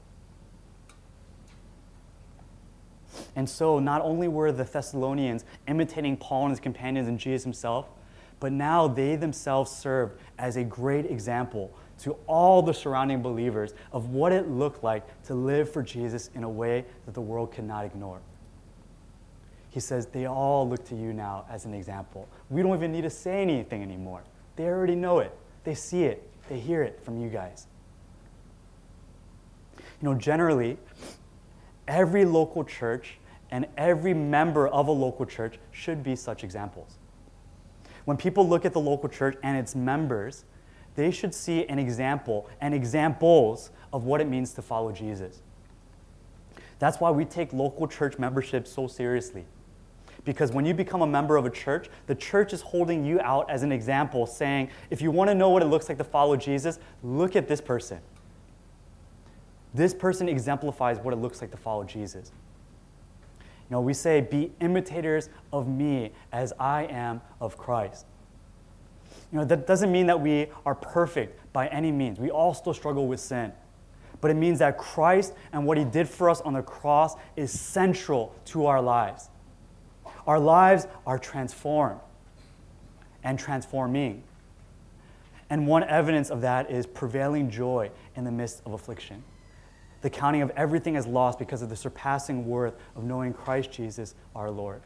And so not only were the Thessalonians imitating Paul and his companions and Jesus himself, but now they themselves served as a great example to all the surrounding believers of what it looked like to live for Jesus in a way that the world could not ignore. He says, they all look to you now as an example. We don't even need to say anything anymore. They already know it. They see it. They hear it from you guys. Generally, every local church and every member of a local church should be such examples. When people look at the local church and its members, they should see an example and examples of what it means to follow Jesus. That's why we take local church membership so seriously. Because when you become a member of a church, the church is holding you out as an example, saying, if you want to know what it looks like to follow Jesus, look at this person. This person exemplifies what it looks like to follow Jesus. We say, be imitators of me as I am of Christ. That doesn't mean that we are perfect by any means. We all still struggle with sin. But it means that Christ and what he did for us on the cross is central to our lives. Our lives are transformed and transforming. And one evidence of that is prevailing joy in the midst of affliction. The counting of everything as lost because of the surpassing worth of knowing Christ Jesus our Lord.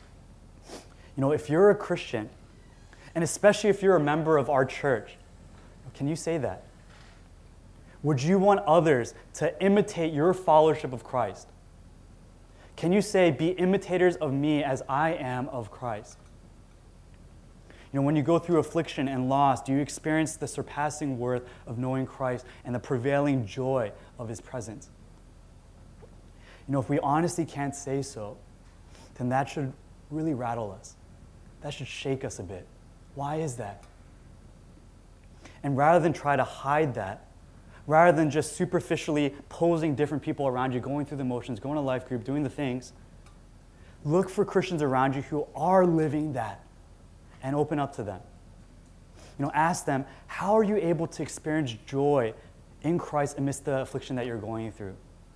If you're a Christian, and especially if you're a member of our church, can you say that? Would you want others to imitate your followership of Christ? Can you say, be imitators of me as I am of Christ? When you go through affliction and loss, do you experience the surpassing worth of knowing Christ and the prevailing joy of his presence? If we honestly can't say so, then that should really rattle us. That should shake us a bit. Why is that? And rather than try to hide that, rather than just superficially posing different people around you, going through the motions, going to life group, doing the things, look for Christians around you who are living that and open up to them. Ask them, how are you able to experience joy in Christ amidst the affliction that you're going through?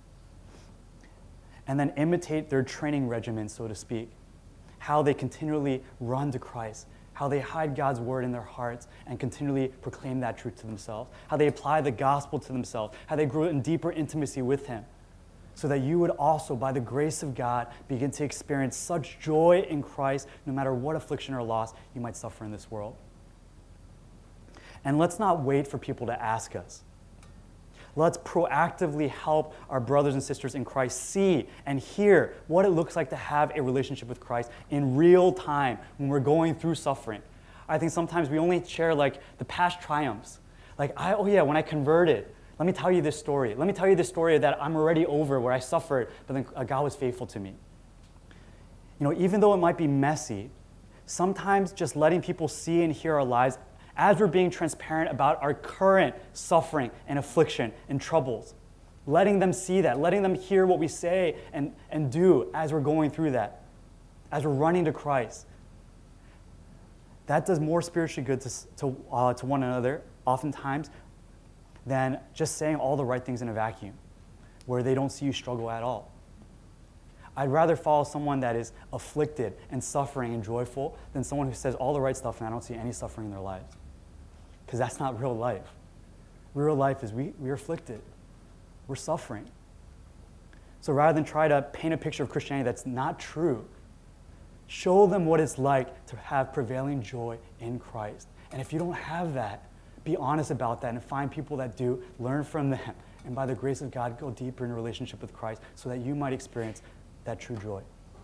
And then imitate their training regimen, so to speak, how they continually run to Christ, how they hide God's word in their hearts and continually proclaim that truth to themselves, how they apply the gospel to themselves, how they grow in deeper intimacy with him, so that you would also, by the grace of God, begin to experience such joy in Christ no matter what affliction or loss you might suffer in this world. And let's not wait for people to ask us. Let's proactively help our brothers and sisters in Christ see and hear what it looks like to have a relationship with Christ in real time when we're going through suffering. I think sometimes we only share the past triumphs. When I converted, let me tell you this story. Let me tell you this story that I'm already over where I suffered, but then God was faithful to me. Even though it might be messy, sometimes just letting people see and hear our lives as we're being transparent about our current suffering and affliction and troubles, letting them see that, letting them hear what we say and do as we're going through that, as we're running to Christ. That does more spiritually good to one another, oftentimes, than just saying all the right things in a vacuum, where they don't see you struggle at all. I'd rather follow someone that is afflicted and suffering and joyful than someone who says all the right stuff and I don't see any suffering in their lives. Because that's not real life. Real life is we're afflicted. We're suffering. So rather than try to paint a picture of Christianity that's not true, show them what it's like to have prevailing joy in Christ. And if you don't have that, be honest about that and find people that do, learn from them, and by the grace of God, go deeper in a relationship with Christ so that you might experience that true joy.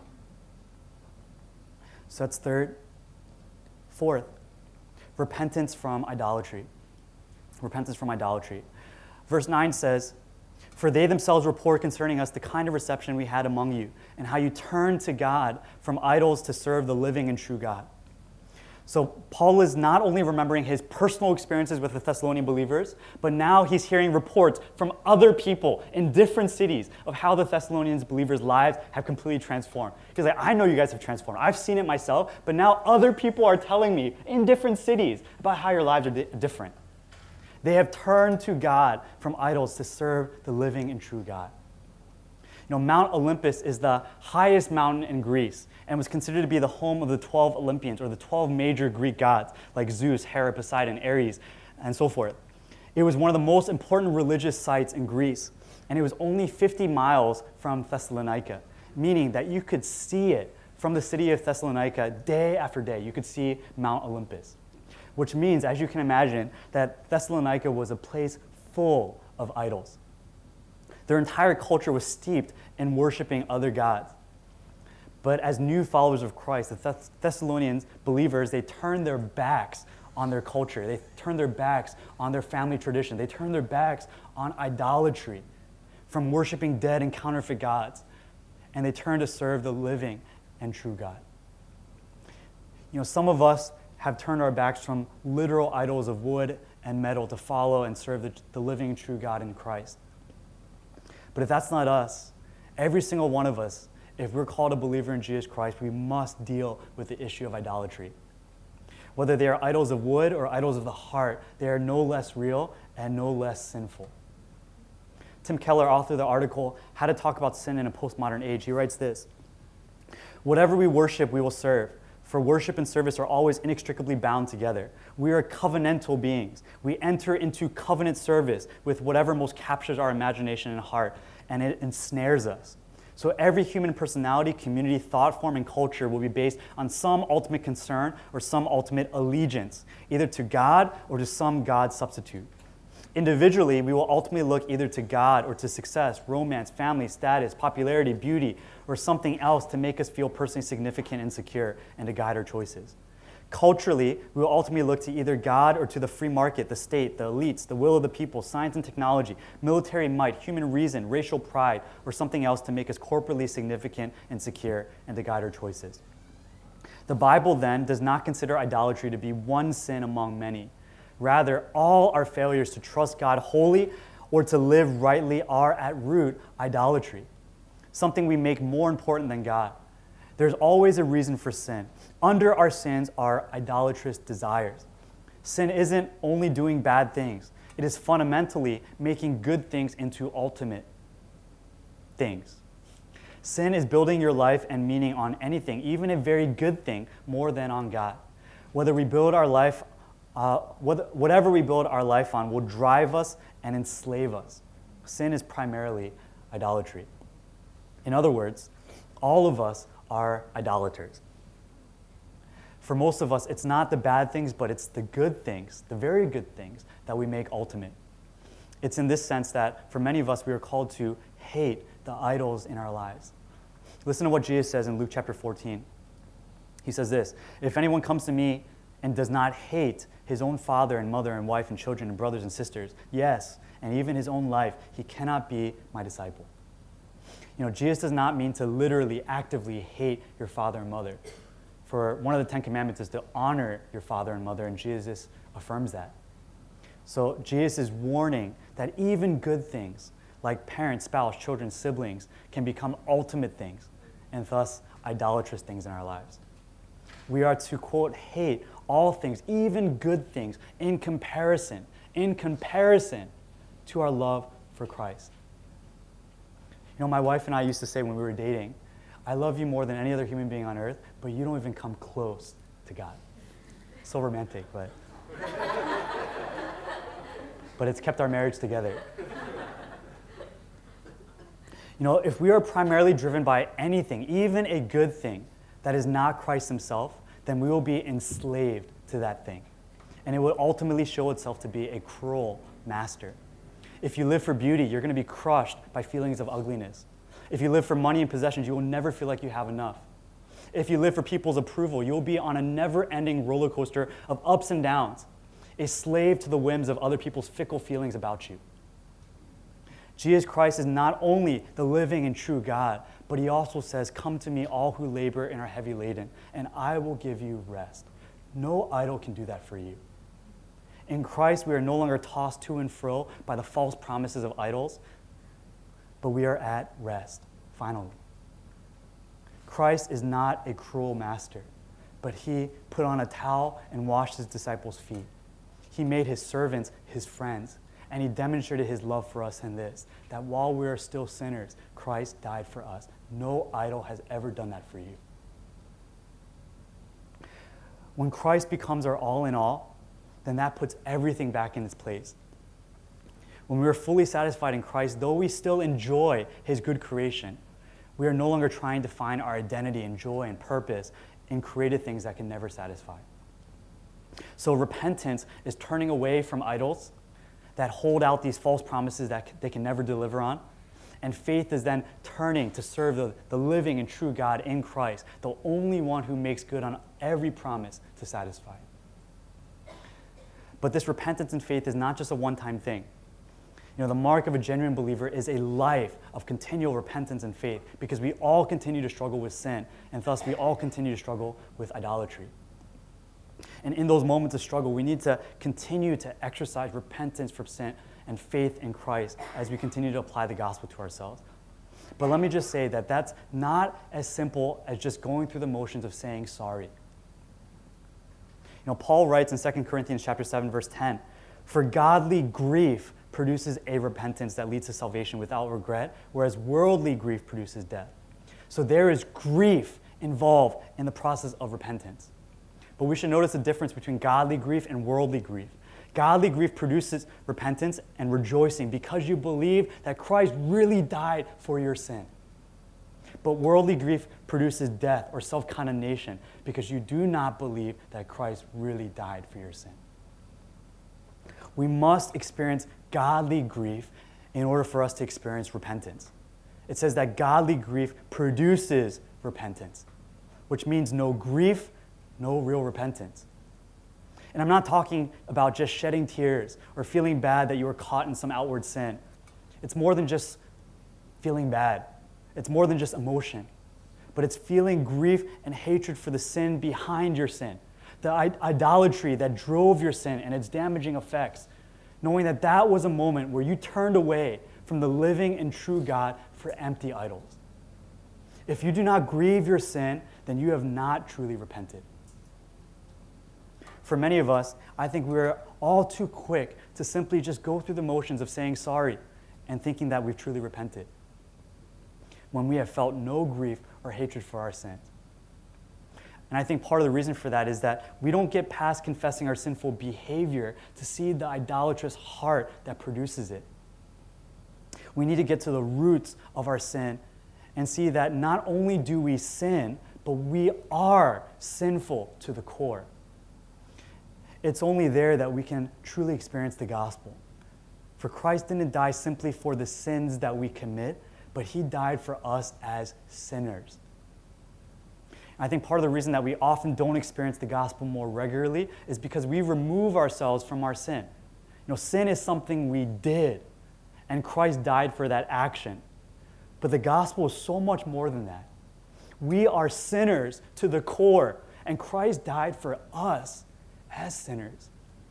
So that's third. Fourth, repentance from idolatry. Repentance from idolatry. Verse 9 says, "For they themselves report concerning us the kind of reception we had among you, and how you turned to God from idols to serve the living and true God." So Paul is not only remembering his personal experiences with the Thessalonian believers, but now he's hearing reports from other people in different cities of how the Thessalonian believers' lives have completely transformed. He's like, I know you guys have transformed. I've seen it myself, but now other people are telling me in different cities about how your lives are different. They have turned to God from idols to serve the living and true God. Mount Olympus is the highest mountain in Greece and was considered to be the home of the 12 Olympians, or the 12 major Greek gods, like Zeus, Hera, Poseidon, Ares, and so forth. It was one of the most important religious sites in Greece, and it was only 50 miles from Thessalonica, meaning that you could see it from the city of Thessalonica day after day. You could see Mount Olympus, which means, as you can imagine, that Thessalonica was a place full of idols. Their entire culture was steeped in worshiping other gods. But as new followers of Christ, the Thessalonians believers, they turned their backs on their culture. They turned their backs on their family tradition. They turned their backs on idolatry, from worshiping dead and counterfeit gods. And they turned to serve the living and true God. Some of us have turned our backs from literal idols of wood and metal to follow and serve the living and true God in Christ. But if that's not us, every single one of us, if we're called a believer in Jesus Christ, we must deal with the issue of idolatry. Whether they are idols of wood or idols of the heart, they are no less real and no less sinful. Tim Keller, author of the article, How to Talk About Sin in a Postmodern Age, he writes this: "Whatever we worship, we will serve. For worship and service are always inextricably bound together. We are covenantal beings. We enter into covenant service with whatever most captures our imagination and heart, and it ensnares us. So every human personality, community, thought form, and culture will be based on some ultimate concern or some ultimate allegiance, either to God or to some God substitute. Individually, we will ultimately look either to God or to success, romance, family, status, popularity, beauty, or something else to make us feel personally significant and secure and to guide our choices. Culturally, we will ultimately look to either God or to the free market, the state, the elites, the will of the people, science and technology, military might, human reason, racial pride, or something else to make us corporately significant and secure and to guide our choices. The Bible then does not consider idolatry to be one sin among many. Rather, all our failures to trust God wholly or to live rightly are at root idolatry, something we make more important than God. There's always a reason for sin. Under our sins are idolatrous desires. Sin isn't only doing bad things. It is fundamentally making good things into ultimate things. Sin is building your life and meaning on anything, even a very good thing, more than on God. Whatever we build our life on will drive us and enslave us. Sin is primarily idolatry. In other words, all of us are idolaters. For most of us, it's not the bad things, but it's the good things, the very good things, that we make ultimate. It's in this sense that for many of us, we are called to hate the idols in our lives. Listen to what Jesus says in Luke chapter 14. He says this: "If anyone comes to me and does not hate his own father and mother and wife and children and brothers and sisters, yes, and even his own life, he cannot be my disciple." Jesus does not mean to literally, actively hate your father and mother. For one of the 10 Commandments is to honor your father and mother, and Jesus affirms that. So Jesus is warning that even good things, like parents, spouse, children, siblings, can become ultimate things, and thus idolatrous things in our lives. We are to, quote, hate all things, even good things, in comparison to our love for Christ. My wife and I used to say when we were dating, "I love you more than any other human being on earth, but you don't even come close to God." So romantic, but it's kept our marriage together. If we are primarily driven by anything, even a good thing, that is not Christ himself, then we will be enslaved to that thing. And it will ultimately show itself to be a cruel master. If you live for beauty, you're going to be crushed by feelings of ugliness. If you live for money and possessions, you will never feel like you have enough. If you live for people's approval, you will be on a never-ending roller coaster of ups and downs, a slave to the whims of other people's fickle feelings about you. Jesus Christ is not only the living and true God, but he also says, "Come to me, all who labor and are heavy laden, and I will give you rest." No idol can do that for you. In Christ, we are no longer tossed to and fro by the false promises of idols, but we are at rest, finally. Christ is not a cruel master, but he put on a towel and washed his disciples' feet. He made his servants his friends, and he demonstrated his love for us in this, that while we are still sinners, Christ died for us. No idol has ever done that for you. When Christ becomes our all in all, then that puts everything back in its place. When we are fully satisfied in Christ, though we still enjoy his good creation, we are no longer trying to find our identity and joy and purpose in created things that can never satisfy. So repentance is turning away from idols that hold out these false promises that they can never deliver on, And faith is then turning to serve the living and true God in Christ, the only one who makes good on every promise to satisfy. But this repentance and faith is not just a one-time thing. The mark of a genuine believer is a life of continual repentance and faith, because we all continue to struggle with sin, and thus we all continue to struggle with idolatry. And in those moments of struggle, we need to continue to exercise repentance from sin and faith in Christ as we continue to apply the gospel to ourselves. But let me just say that that's not as simple as just going through the motions of saying sorry. Paul writes in 2 Corinthians chapter 7, verse 10, "For godly grief produces a repentance that leads to salvation without regret, whereas worldly grief produces death." So there is grief involved in the process of repentance. But we should notice the difference between godly grief and worldly grief. Godly grief produces repentance and rejoicing because you believe that Christ really died for your sin. But worldly grief produces death or self-condemnation because you do not believe that Christ really died for your sin. We must experience godly grief in order for us to experience repentance. It says that godly grief produces repentance, which means no grief, no real repentance. And I'm not talking about just shedding tears or feeling bad that you were caught in some outward sin. It's more than just feeling bad. It's more than just emotion. But it's feeling grief and hatred for the sin behind your sin, the idolatry that drove your sin and its damaging effects, knowing that that was a moment where you turned away from the living and true God for empty idols. If you do not grieve your sin, then you have not truly repented. For many of us, I think we're all too quick to simply just go through the motions of saying sorry and thinking that we've truly repented, when we have felt no grief or hatred for our sins. And I think part of the reason for that is that we don't get past confessing our sinful behavior to see the idolatrous heart that produces it. We need to get to the roots of our sin and see that not only do we sin, but we are sinful to the core. It's only there that we can truly experience the gospel. For Christ didn't die simply for the sins that we commit, but he died for us as sinners. I think part of the reason that we often don't experience the gospel more regularly is because we remove ourselves from our sin. Sin is something we did, and Christ died for that action. But the gospel is so much more than that. We are sinners to the core, and Christ died for us as sinners.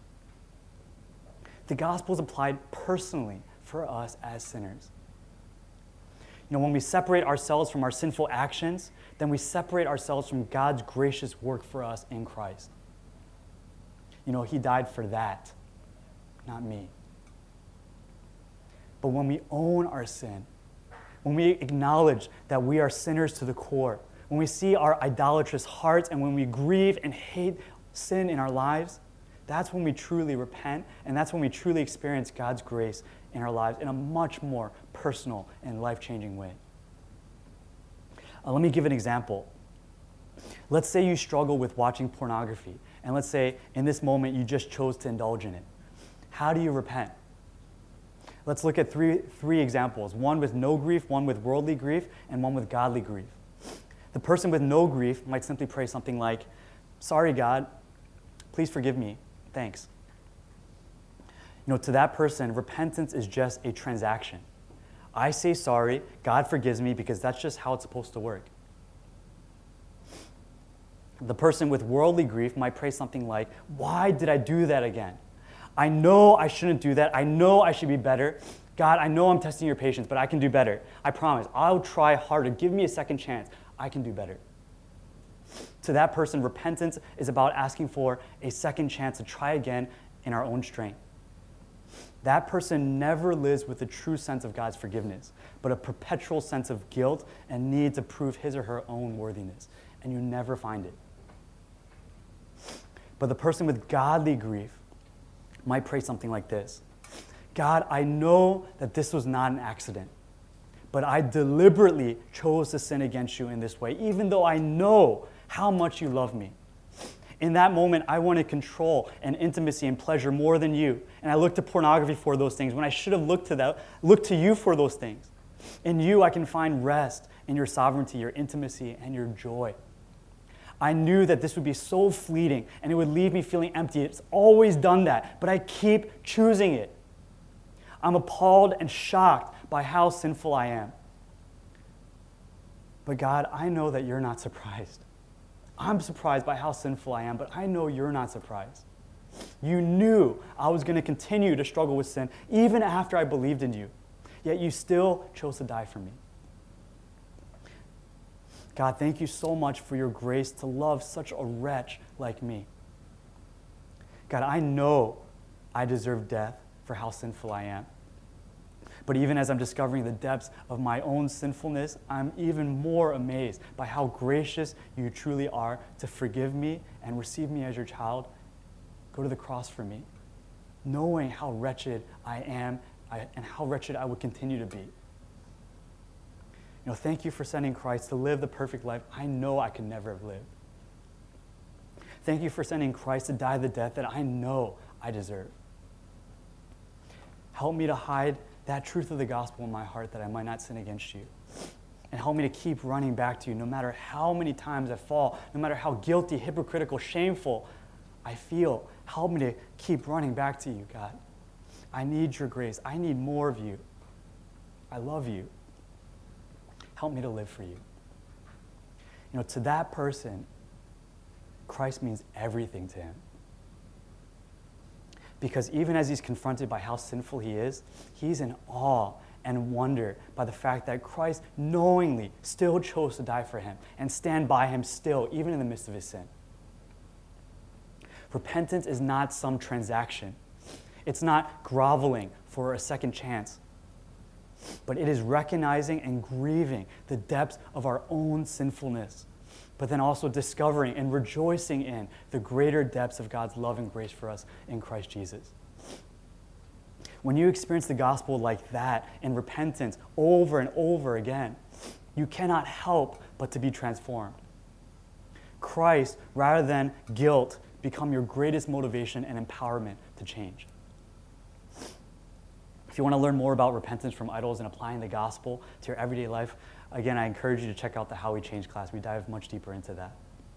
The gospel is applied personally for us as sinners. When we separate ourselves from our sinful actions, then we separate ourselves from God's gracious work for us in Christ. He died for that, not me. But when we own our sin, when we acknowledge that we are sinners to the core, when we see our idolatrous hearts, and when we grieve and hate sin in our lives, that's when we truly repent, and that's when we truly experience God's grace in our lives in a much more personal and life-changing way. Let me give an example. Let's say you struggle with watching pornography, and let's say in this moment you just chose to indulge in it. How do you repent? Let's look at three examples, one with no grief, one with worldly grief, and one with godly grief. The person with no grief might simply pray something like, "Sorry, God, please forgive me. Thanks." To that person, repentance is just a transaction. I say sorry, God forgives me, because that's just how it's supposed to work. The person with worldly grief might pray something like, "Why did I do that again? I know I shouldn't do that. I know I should be better. God, I know I'm testing your patience, but I can do better. I promise. I'll try harder. Give me a second chance. I can do better." To that person, repentance is about asking for a second chance to try again in our own strength. That person never lives with a true sense of God's forgiveness, but a perpetual sense of guilt and need to prove his or her own worthiness, and you never find it. But the person with godly grief might pray something like this: "God, I know that this was not an accident, but I deliberately chose to sin against you in this way, even though I know how much you love me. In that moment, I wanted control and intimacy and pleasure more than you, and I looked to pornography for those things when I should have looked to you for those things. In you, I can find rest in your sovereignty, your intimacy, and your joy. I knew that this would be so fleeting and it would leave me feeling empty. It's always done that, but I keep choosing it. I'm appalled and shocked by how sinful I am. But God, I know that you're not surprised. I'm surprised by how sinful I am, but I know you're not surprised. You knew I was going to continue to struggle with sin even after I believed in you, yet you still chose to die for me. God, thank you so much for your grace to love such a wretch like me. God, I know I deserve death for how sinful I am. But even as I'm discovering the depths of my own sinfulness, I'm even more amazed by how gracious you truly are to forgive me and receive me as your child. Go to the cross for me, knowing how wretched I am and how wretched I would continue to be. Thank you for sending Christ to live the perfect life I know I could never have lived. Thank you for sending Christ to die the death that I know I deserve. Help me to hide that truth of the gospel in my heart that I might not sin against you. And help me to keep running back to you no matter how many times I fall, no matter how guilty, hypocritical, shameful I feel. Help me to keep running back to you, God. I need your grace. I need more of you. I love you. Help me to live for you. To that person, Christ means everything to him. Because even as he's confronted by how sinful he is, he's in awe and wonder by the fact that Christ knowingly still chose to die for him and stand by him still, even in the midst of his sin. Repentance is not some transaction. It's not groveling for a second chance. But it is recognizing and grieving the depths of our own sinfulness, but then also discovering and rejoicing in the greater depths of God's love and grace for us in Christ Jesus. When you experience the gospel like that in repentance over and over again, you cannot help but to be transformed. Christ, rather than guilt, become your greatest motivation and empowerment to change. If you want to learn more about repentance from idols and applying the gospel to your everyday life, again, I encourage you to check out the How We Change class. We dive much deeper into that.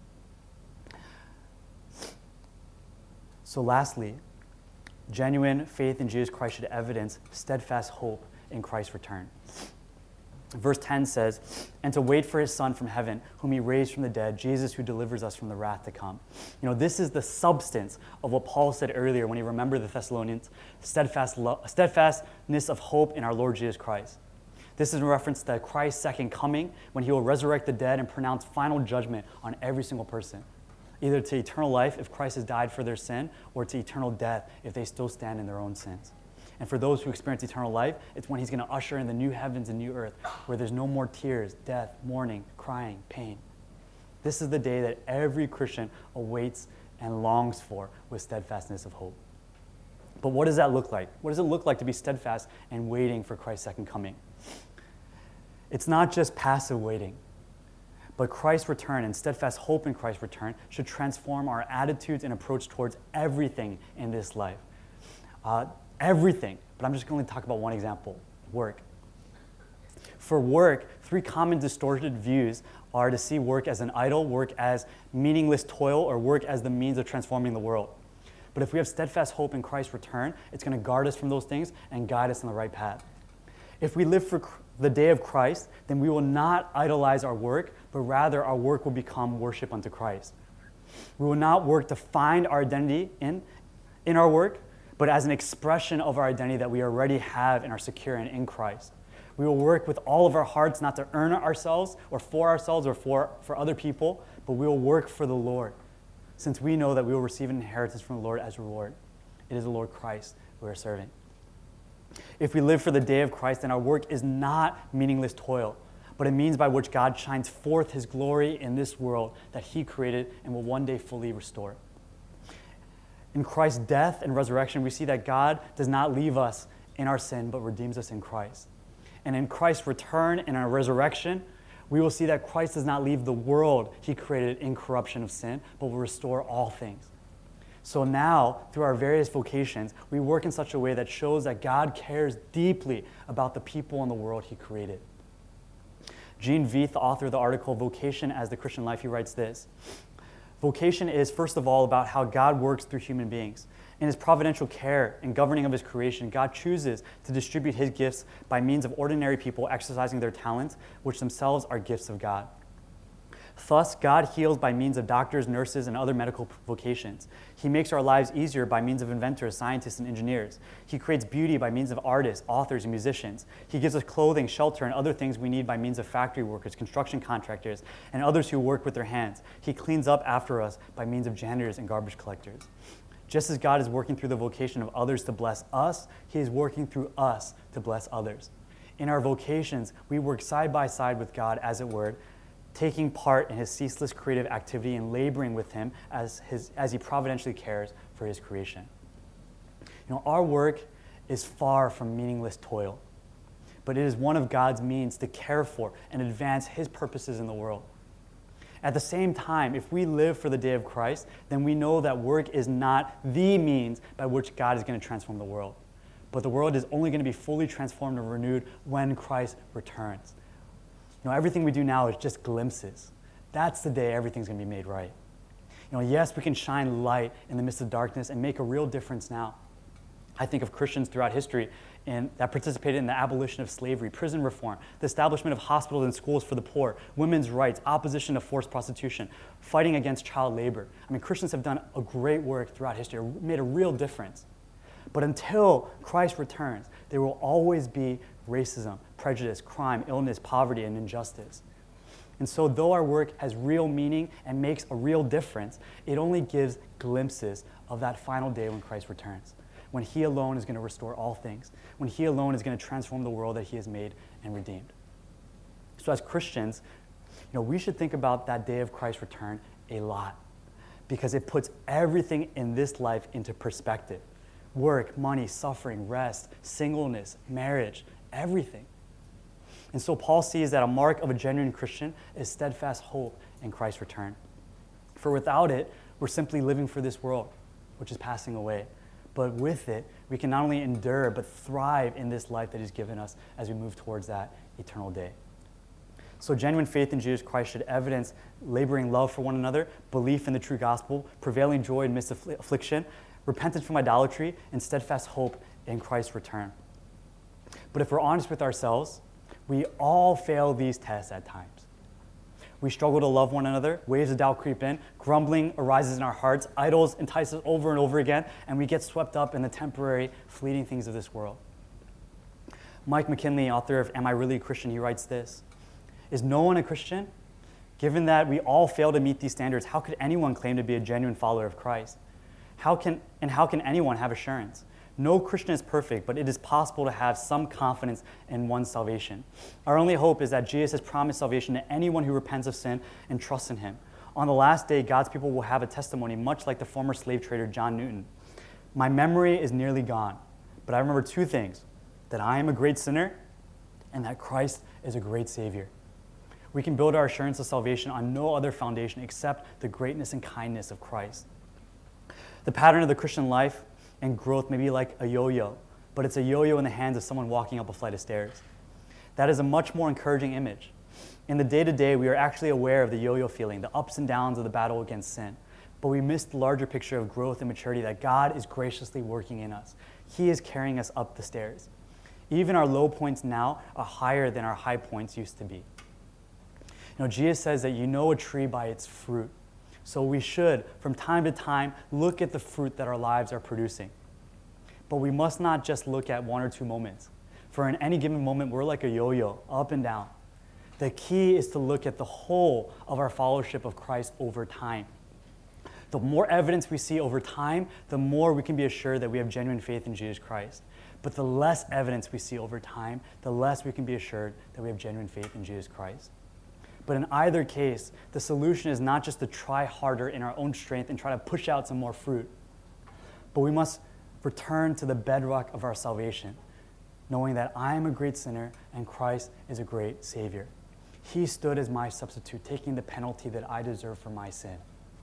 So lastly, genuine faith in Jesus Christ should evidence steadfast hope in Christ's return. Verse 10 says, "And to wait for his Son from heaven, whom he raised from the dead, Jesus who delivers us from the wrath to come." This is the substance of what Paul said earlier when he remembered the Thessalonians, steadfastness of hope in our Lord Jesus Christ. This is in reference to Christ's second coming, when he will resurrect the dead and pronounce final judgment on every single person, either to eternal life if Christ has died for their sin, or to eternal death if they still stand in their own sins. And for those who experience eternal life, it's when he's going to usher in the new heavens and new earth, where there's no more tears, death, mourning, crying, pain. This is the day that every Christian awaits and longs for with steadfastness of hope. But what does that look like? What does it look like to be steadfast and waiting for Christ's second coming? It's not just passive waiting, but Christ's return and steadfast hope in Christ's return should transform our attitudes and approach towards everything in this life. Everything, but I'm just going to talk about one example, work. For work, three common distorted views are to see work as an idol, work as meaningless toil, or work as the means of transforming the world. But if we have steadfast hope in Christ's return, it's going to guard us from those things and guide us on the right path. If we live for the day of Christ, then we will not idolize our work, but rather our work will become worship unto Christ. We will not work to find our identity in our work, but as an expression of our identity that we already have and are secure in Christ. We will work with all of our hearts, not to earn ourselves or for other people, but we will work for the Lord, since we know that we will receive an inheritance from the Lord as reward. It is the Lord Christ we are serving. If we live for the day of Christ, then our work is not meaningless toil, but a means by which God shines forth his glory in this world that he created and will one day fully restore. In Christ's death and resurrection, we see that God does not leave us in our sin, but redeems us in Christ. And in Christ's return and our resurrection, we will see that Christ does not leave the world he created in corruption of sin, but will restore all things. So now, through our various vocations, we work in such a way that shows that God cares deeply about the people in the world he created. Gene Veith, the author of the article Vocation as the Christian Life, he writes this: vocation is, first of all, about how God works through human beings. In his providential care and governing of his creation, God chooses to distribute his gifts by means of ordinary people exercising their talents, which themselves are gifts of God. Thus, God heals by means of doctors, nurses, and other medical vocations. He makes our lives easier by means of inventors, scientists, and engineers. He creates beauty by means of artists, authors, and musicians. He gives us clothing, shelter, and other things we need by means of factory workers, construction contractors, and others who work with their hands. He cleans up after us by means of janitors and garbage collectors. Just as God is working through the vocation of others to bless us, he is working through us to bless others. In our vocations, we work side by side with God, as it were, taking part in his ceaseless creative activity and laboring with him as he providentially cares for his creation. Our work is far from meaningless toil, but it is one of God's means to care for and advance his purposes in the world. At the same time, if we live for the day of Christ, then we know that work is not the means by which God is going to transform the world, but the world is only going to be fully transformed and renewed when Christ returns. Everything we do now is just glimpses. That's the day everything's going to be made right. Yes, we can shine light in the midst of darkness and make a real difference now. I think of Christians throughout history that participated in the abolition of slavery, prison reform, the establishment of hospitals and schools for the poor, women's rights, opposition to forced prostitution, fighting against child labor. Christians have done a great work throughout history, made a real difference. But until Christ returns, there will always be racism, prejudice, crime, illness, poverty, and injustice. And so though our work has real meaning and makes a real difference, it only gives glimpses of that final day when Christ returns, when he alone is going to restore all things, when he alone is going to transform the world that he has made and redeemed. So as Christians, we should think about that day of Christ's return a lot, because it puts everything in this life into perspective. Work, money, suffering, rest, singleness, marriage, everything. And so Paul sees that a mark of a genuine Christian is steadfast hope in Christ's return. For without it, we're simply living for this world, which is passing away. But with it, we can not only endure, but thrive in this life that he's given us as we move towards that eternal day. So genuine faith in Jesus Christ should evidence laboring love for one another, belief in the true gospel, prevailing joy in midst of affliction, repentance from idolatry, and steadfast hope in Christ's return. But if we're honest with ourselves, we all fail these tests at times. We struggle to love one another, waves of doubt creep in, grumbling arises in our hearts, idols entice us over and over again, and we get swept up in the temporary, fleeting things of this world. Mike McKinley, author of Am I Really a Christian? He writes this: is no one a Christian? Given that we all fail to meet these standards, how could anyone claim to be a genuine follower of Christ? How can anyone have assurance? No Christian is perfect, but it is possible to have some confidence in one's salvation. Our only hope is that Jesus has promised salvation to anyone who repents of sin and trusts in him. On the last day, God's people will have a testimony much like the former slave trader John Newton. My memory is nearly gone, but I remember two things: that I am a great sinner and that Christ is a great Savior. We can build our assurance of salvation on no other foundation except the greatness and kindness of Christ. The pattern of the Christian life and growth may be like a yo-yo, but it's a yo-yo in the hands of someone walking up a flight of stairs. That is a much more encouraging image. In the day-to-day, we are actually aware of the yo-yo feeling, the ups and downs of the battle against sin, but we miss the larger picture of growth and maturity that God is graciously working in us. He is carrying us up the stairs. Even our low points now are higher than our high points used to be. Jesus says that you know a tree by its fruit. So we should, from time to time, look at the fruit that our lives are producing. But we must not just look at one or two moments. For in any given moment, we're like a yo-yo, up and down. The key is to look at the whole of our fellowship of Christ over time. The more evidence we see over time, the more we can be assured that we have genuine faith in Jesus Christ. But the less evidence we see over time, the less we can be assured that we have genuine faith in Jesus Christ. But in either case, the solution is not just to try harder in our own strength and try to push out some more fruit, but we must return to the bedrock of our salvation, knowing that I am a great sinner and Christ is a great Savior. He stood as my substitute, taking the penalty that I deserve for my sin.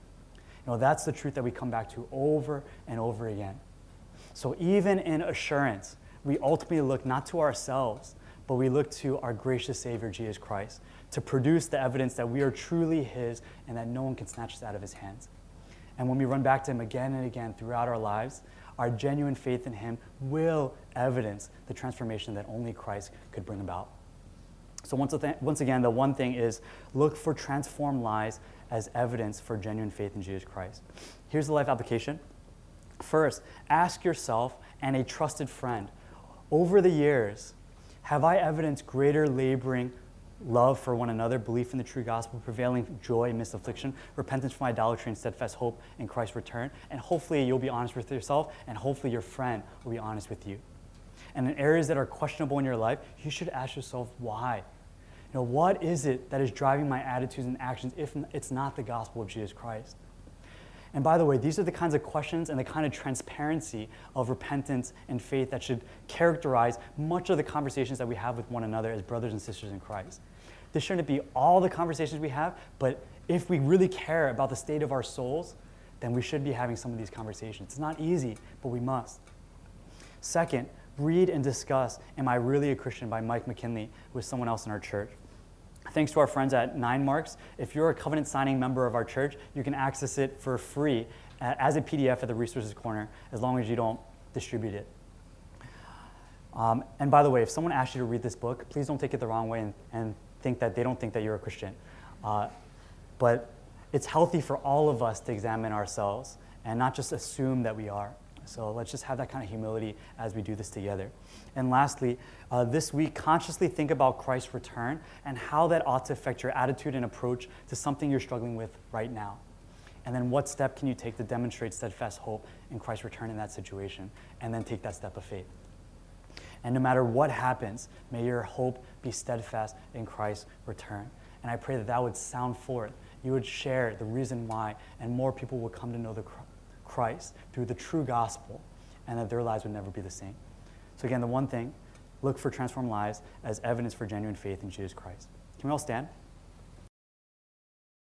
That's the truth that we come back to over and over again. So even in assurance, we ultimately look not to ourselves, but we look to our gracious Savior, Jesus Christ, to produce the evidence that we are truly his and that no one can snatch us out of his hands. And when we run back to him again and again throughout our lives, our genuine faith in him will evidence the transformation that only Christ could bring about. So once again, the one thing is look for transformed lives as evidence for genuine faith in Jesus Christ. Here's the life application. First, ask yourself and a trusted friend, over the years, have I evidenced greater laboring love for one another, belief in the true gospel, prevailing joy amidst affliction, repentance from idolatry, and steadfast hope in Christ's return? And hopefully you'll be honest with yourself, and hopefully your friend will be honest with you. And in areas that are questionable in your life, you should ask yourself why. What is it that is driving my attitudes and actions if it's not the gospel of Jesus Christ? And by the way, these are the kinds of questions and the kind of transparency of repentance and faith that should characterize much of the conversations that we have with one another as brothers and sisters in Christ. This shouldn't be all the conversations we have, but if we really care about the state of our souls, then we should be having some of these conversations. It's not easy, but we must. Second, read and discuss Am I Really a Christian by Mike McKinley with someone else in our church. Thanks to our friends at 9 Marks, if you're a covenant signing member of our church, you can access it for free as a PDF at the resources corner, as long as you don't distribute it. And by the way, if someone asks you to read this book, please don't take it the wrong way and think that they don't think that you're a Christian. But it's healthy for all of us to examine ourselves and not just assume that we are. So let's just have that kind of humility as we do this together. And lastly, this week, consciously think about Christ's return and how that ought to affect your attitude and approach to something you're struggling with right now. And then what step can you take to demonstrate steadfast hope in Christ's return in that situation? And then take that step of faith. And no matter what happens, may your hope be steadfast in Christ's return. And I pray that that would sound forth. You would share the reason why, and more people would come to know the Christ through the true gospel, and that their lives would never be the same. So again, the one thing, look for transformed lives as evidence for genuine faith in Jesus Christ. Can we all stand?